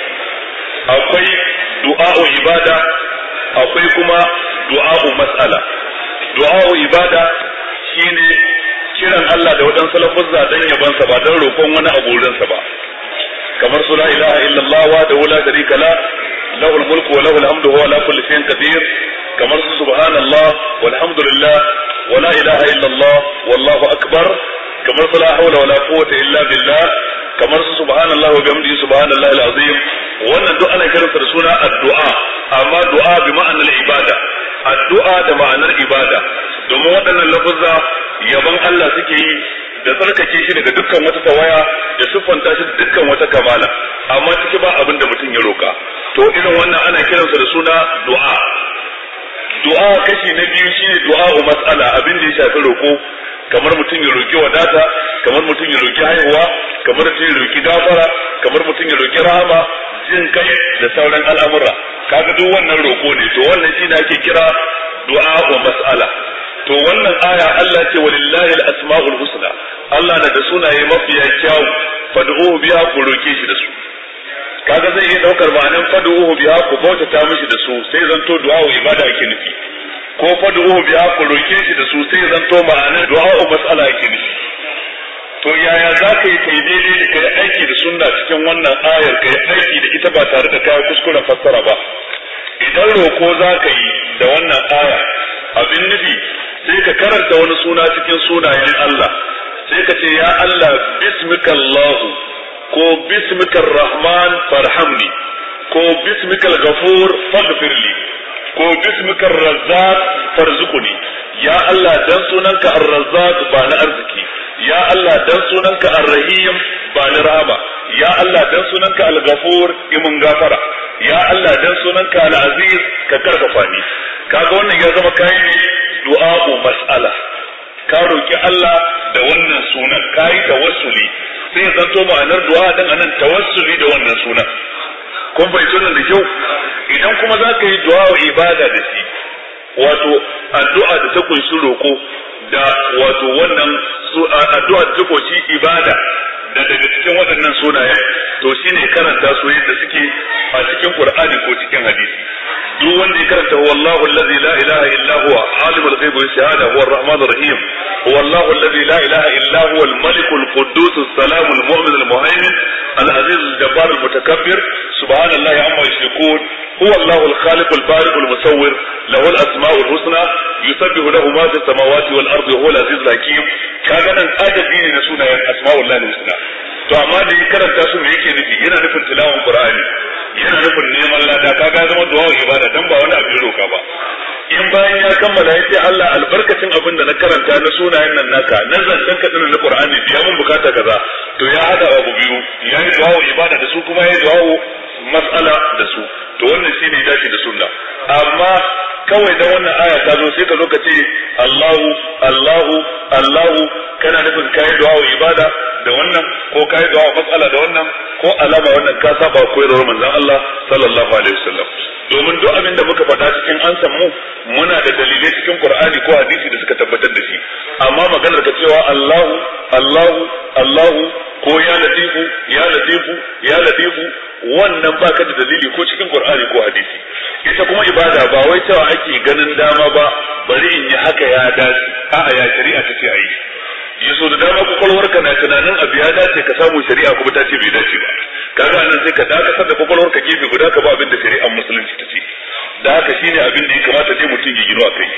akwai du'a'u ibada akwai kuma du'a'u mas'ala du'a'u ibada shine kiran Allah da waɗansu lafuzza dan yabansa ba dan roƙon wani abu wurinsa ba kamar su la ilaha illallah wa da la sharika la lahul mulku wa lahul hamdu wa ala kulli shay'in qadir kamar su subhanallah walhamdulillah wa la ilaha illallah wallahu akbar kamar su la hawla wa la quwwata illa billah kamar su subhanallah wa bihamdihi subhanallahi alazim wannan duk ana kiransa da suna addu'a amma du'a bi ma'anar ibada addu'a da ma'anar ibada domin waɗannan lafuzza yaban Allah suke yi da tsarkake shi daga dukkan wata tawaya da siffanta shi dukkan wata kamala amma ciki ba abin da mutum ya roka to irin wannan ana kiransa da suna du'a du'a kashi na biyu shine du'a'u mas'ala abin da ya shafi roko kamar mutum ya roki wadata kamar mutum ya roki haihuwa kamar mutum ya roki gafara kamar mutum ya roki rahama jin kai da sauran al'amura kaga duk wannan roko ne to wannan shine ake kira du'a'u mas'ala to wannan aya Allah ce walillahi al-asma'ul husna Allah na da sunaye mafiya kyau fad'uhu biha ku roke shi da su kaga zai iya daukar ma'anan fad'uhu biha ku bautata mishi da su sai zanto du'a ibada ake nufi ko fad'uhu biha ku roke shi da su sai zanto ma'anan du'a mas'ala ake nufi to yaya za ka yi kai daidai da kai aiki da sunna cikin wannan ayar kai aiki da ita ba tare da kai kuskuren fassara ba idan roko za ka yi da wannan aya abin nufi sai ka karanta wani suna cikin sunayen Allah sai ka ce ya Allah bismikallahu ko bismikar rahman farhamni ko bismikal ghafur faghfirli ko bismikar razzaq farzuqni ya Allah dan sunanka ar-razzaq ba na arziki ya Allah dan sunanka ar-rahim ba na rahama ya Allah dan sunanka al-ghafur imun gafara ya Allah dan sunanka al-aziz ka karfafa ni kaga wannan ya zama kai ne du'a'u mas'ala ka roki Allah da wannan sunan kai tawassuli sai ya zanto ma'anar du'a dan anan tawassuli da wannan sunan kun bai sunan da kyau idan kuma za ka yi du'a'u ibada da shi wato addu'a da ta kunshi roko da wato wannan addu'a da ta kunshi ibada da daga cikin waɗannan sunaye to shine karanta su yadda suke a cikin Qur'ani ko cikin hadisi duk wanda ya karanta wallahu allazi la ilaha illa huwa alimul ghaibi wash shahada huwa arrahmanur rahim wallahu allazi la ilaha illa illa huwa al-malik al-quddus as-salam al-mu'min al-muhaymin al-aziz al-jabbar al-mutakabbir subhanallahi amma yushrikun huwa Allahu al-khaliq al-bari' al-musawwir lahu al-asma'u al-husna yusabbihu lahu ma fi as-samawati wal-ardi wa huwa al-aziz al-hakim kaga nan adabi ne na sunayen asma'ullahi al-husna to amma da ya karanta su me yake nufi yana nufin tilawan qur'ani yana nufin neman lada kaga zama du'a ibada dan ba wani abu roka ba in bayan ya kammala ya ce Allah albarkacin abin da na karanta na sunayen nan naka na zancan ka na qur'ani biya mun bukata kaza to ya hada abu biyu yayi du'a ibada da su kuma yayi du'a mas'ala da su to wannan shine ya dace da sunna amma kawai da wannan aya ta zo sai ka zo ka ce Allahu Allahu Allahu kana nufin kai du'a ibada da wannan ko kai du'a mas'ala da wannan ko alama wannan ka saba koyarwar manzon Allah sallallahu alaihi wasallam domin duk abin da muka faɗa cikin an samu muna da dalilai cikin Qur'ani ko hadisi da suka tabbatar da shi amma maganar ka cewa Allahu Allahu Allahu ko ya latifu ya latifu ya latifu wannan baka da dalili ko cikin Qur'ani ko hadisi ita kuma ibada ba wai cewa ake ganin dama ba bari in yi haka ya dace a'a ya shari'a ta ce ayi yaso da dama kokolwarka na tunanin abu ya dace ka samu shari'a kuma ta ce bai dace ba kaga nan sai ka dakatar da kokolwarka gefe guda ka ba abin da shari'ar musulunci ta ce da haka shine abin da ya kamata dai mutum ya gino akai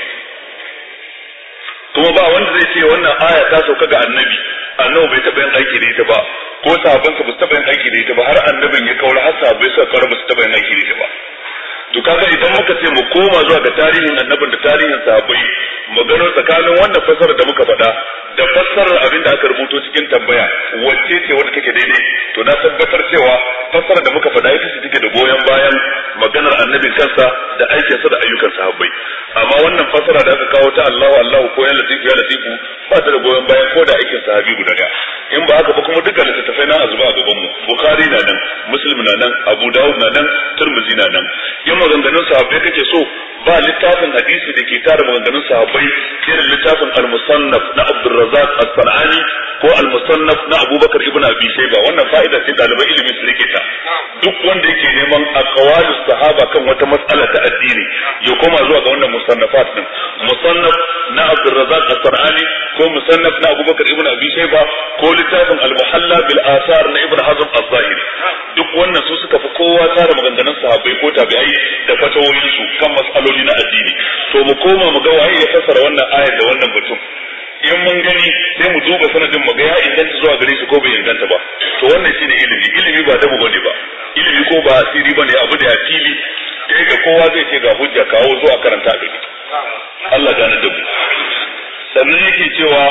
kuma ba wanda zai ce wannan aya ta sauka ga annabi annabi bai taɓa yin aiki da ita ba ko sahabbansa ba su taɓa yin aiki da ita ba har annabin ya kaura har sahabbai suka kaura ba su taɓa yin aiki da ita ba to kaga idan muka ce mu koma zuwa ga tarihin annabin da tarihin sahabbai mu gano tsakanin wannan fassarar da muka faɗa da fassarar abin da aka rubuto cikin tambaya wacce ce wanda take daidai to na tabbatar cewa fassarar da muka faɗa ita ce take da goyon bayan maganar annabin kansa da aikinsa da ayyukan sahabbai amma wannan fassara da aka kawo ta Allahu Allahu ko ya latifu ya latifu ba ta da goyon bayan ko da aikin sahabi guda daya in ba haka ba kuma dukkan littattafai na azuba a gaban mu Bukhari na nan Muslim na nan Abu Dawud na nan Tirmidhi na nan in maganganun sahabbai kake so ba littafin hadisi da ke tara maganganun sahabbai irin littafin al-musannaf na Abdul Razzaq as-Sanani ko al-musannaf na Abubakar ibn Abi Shayba wannan fa'ida ce dalibai ilimi su rike ta duk wanda yake neman aqwalus sahaba kan wata mas'ala ta addini ya koma zuwa ga wannan musannafat din musannaf na Abdul Razzaq as-Sanani ko musannaf na Abubakar ibn Abi Shayba ko littafin al-Muhalla bil Athar na Ibn Hazm az-Zahiri duk wannan su suka fi kowa tara maganganun sahabbai ko tabi'ai da fatawoyin su kan mas'aloli na addini to mu koma mu ga waye ya fassara wannan ayar da wannan batun in mun gani sai mu duba sanadin mu ga ya inganta zuwa gare shi ko bai inganta ba to wannan shine ilimi ilimi ba dabu bane ba ilimi ko ba asiri bane abu da ya fili sai ga kowa zai ce ga hujja kawo zuwa karanta gani Allah gane da mu sannan yake cewa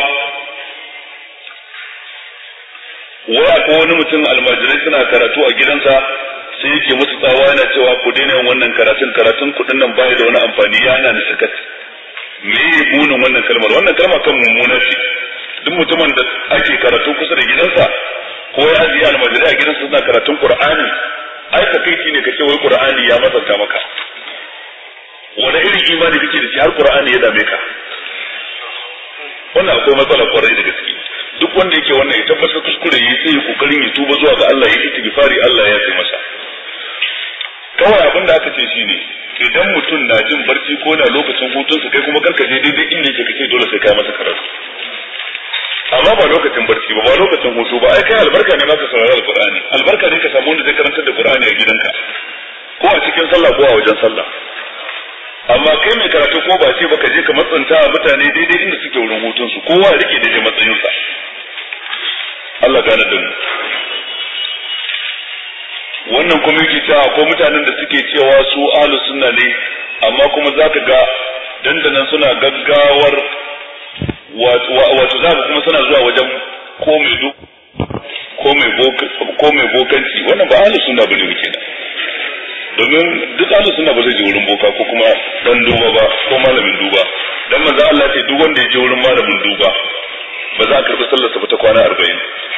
wa ko wani mutum almajirai suna karatu a gidansa sai yake musu tsawa yana cewa ku daina yin wannan karatun karatun kudin nan baya da wani amfani yana da sakat me ya bunin wannan kalmar wannan kalma kan mummuna ce duk mutumin da ake karatu kusa da gidansa ko ya ajiye almajirai a gidansa suna karatun qur'ani ai ka kai ne ka ce wai qur'ani ya mazanta maka wani irin imani kake da shi har qur'ani ya dame ka wannan akwai matsala kwarai da gaske duk wanda yake wannan ya tabbatar kuskure yi sai ya kokarin ya tuba zuwa ga Allah ya yi istighfari Allah ya yi masa kawai abin da aka ce shine idan mutum na jin barci ko na lokacin hutunsa kai kuma kanka je daidai inda yake kace dole sai kai masa karatu amma ba lokacin barci ba ba lokacin hutu ba ai kai albarka ne maka saurara alqur'ani albarka ne ka samu wanda zai karantar da qur'ani a gidanka ko a cikin sallah ko a wajen sallah amma kai mai karatu ko ba ce baka je ka matsanta mutane daidai inda suke wurin hutunsu kowa ya rike daidai matsayinsa Allah gane da mu wannan kuma yake cewa ko mutanen da suke cewa su ahlus sunna ne amma kuma zaka ga dandanan suna gaggawar wato zaka kuma suna zuwa wajen ko mai du ko mai boka ko mai bokanci wannan ba ahlus sunna bane muke da domin duk ahlus sunna ba zai je wurin boka ko kuma dan duba ba ko malamin duba dan manzo Allah ya ce duk wanda ya je wurin malamin duba ba za a karɓi sallarsa ba ta kwana arba'in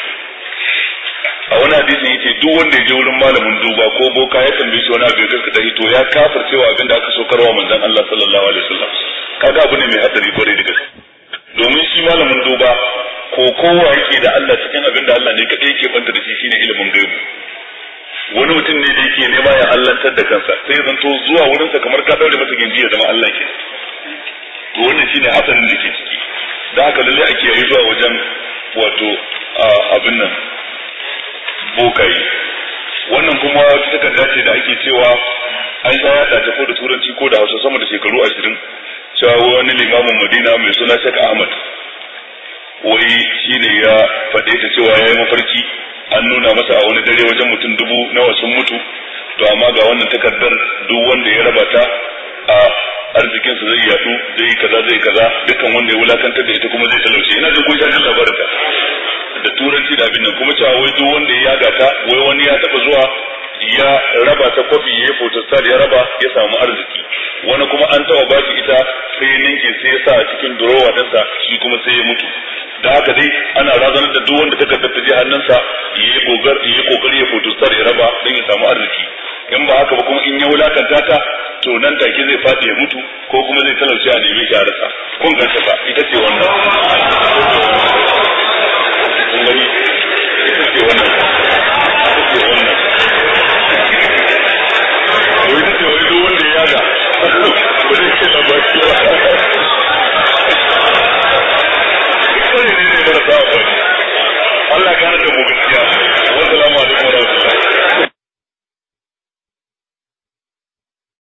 a wani hadisi yace duk wanda ya je wurin malamin duba ko boka ya tambaye shi wani abu ya gaskata shi to ya kafircewa abin da aka so karwa manzon Allah sallallahu alaihi wasallam kaga abu ne mai hadari kwarai da gaske domin shi malamin duba ko kowa yake da Allah cikin abin da Allah ne kadai yake banta da shi shine ilimin gaibu wani mutum ne da yake nema ya allantar da kansa sai ya zanto zuwa wurinsa kamar ka daure masa gindi ya zama Allah ke to wannan shine hasanin da ke ciki da haka lalle ake yi zuwa wajen wato abin nan bokaye. Wannan kuma wata takarda ce da ake cewa an sha yada ta ko da turanci ko da Hausa sama da shekaru ashirin cewa wani limamin Madina mai suna Sheikh Ahmad wai shine ya faɗe ta cewa yayi mafarki an nuna masa a wani dare wajen mutum dubu nawa sun mutu, to amma ga wannan takardar duk wanda ya raba ta a arzikin sa zai yadu, zai kaza zai kaza, dukkan wanda ya wulakantar da ita kuma zai talauce. Ina jin kun sha labarin ta da turanci da abin nan, kuma cewa wai duk wanda ya yaga ta, wai wani ya taba zuwa ya raba ta kofi ya yi photostat ya raba ya samu arziki, wani kuma an taba ba shi ita sai ya ninke sai ya sa a cikin durowa ɗinsa shi kuma sai ya mutu. Da haka dai ana razanar da duk wanda takardar ta je hannunsa ya yi gogar ya yi kokari ya photostat ya raba don ya samu arziki, in ba haka ba kuma in ya wulakanta ta to nan take zai faɗi ya mutu ko kuma zai talauce a neme shi a rasa. Kun ganta ba ita ce wannan, kun gani ita ce wannan, ita ce wannan. Wai ta ce wai duk wanda ya yaga ba zai ce labarci ba. Duk wani ne ne marasa amfani. Allah gane da mu gaskiya. Wassalamu alaikum warahmatullahi.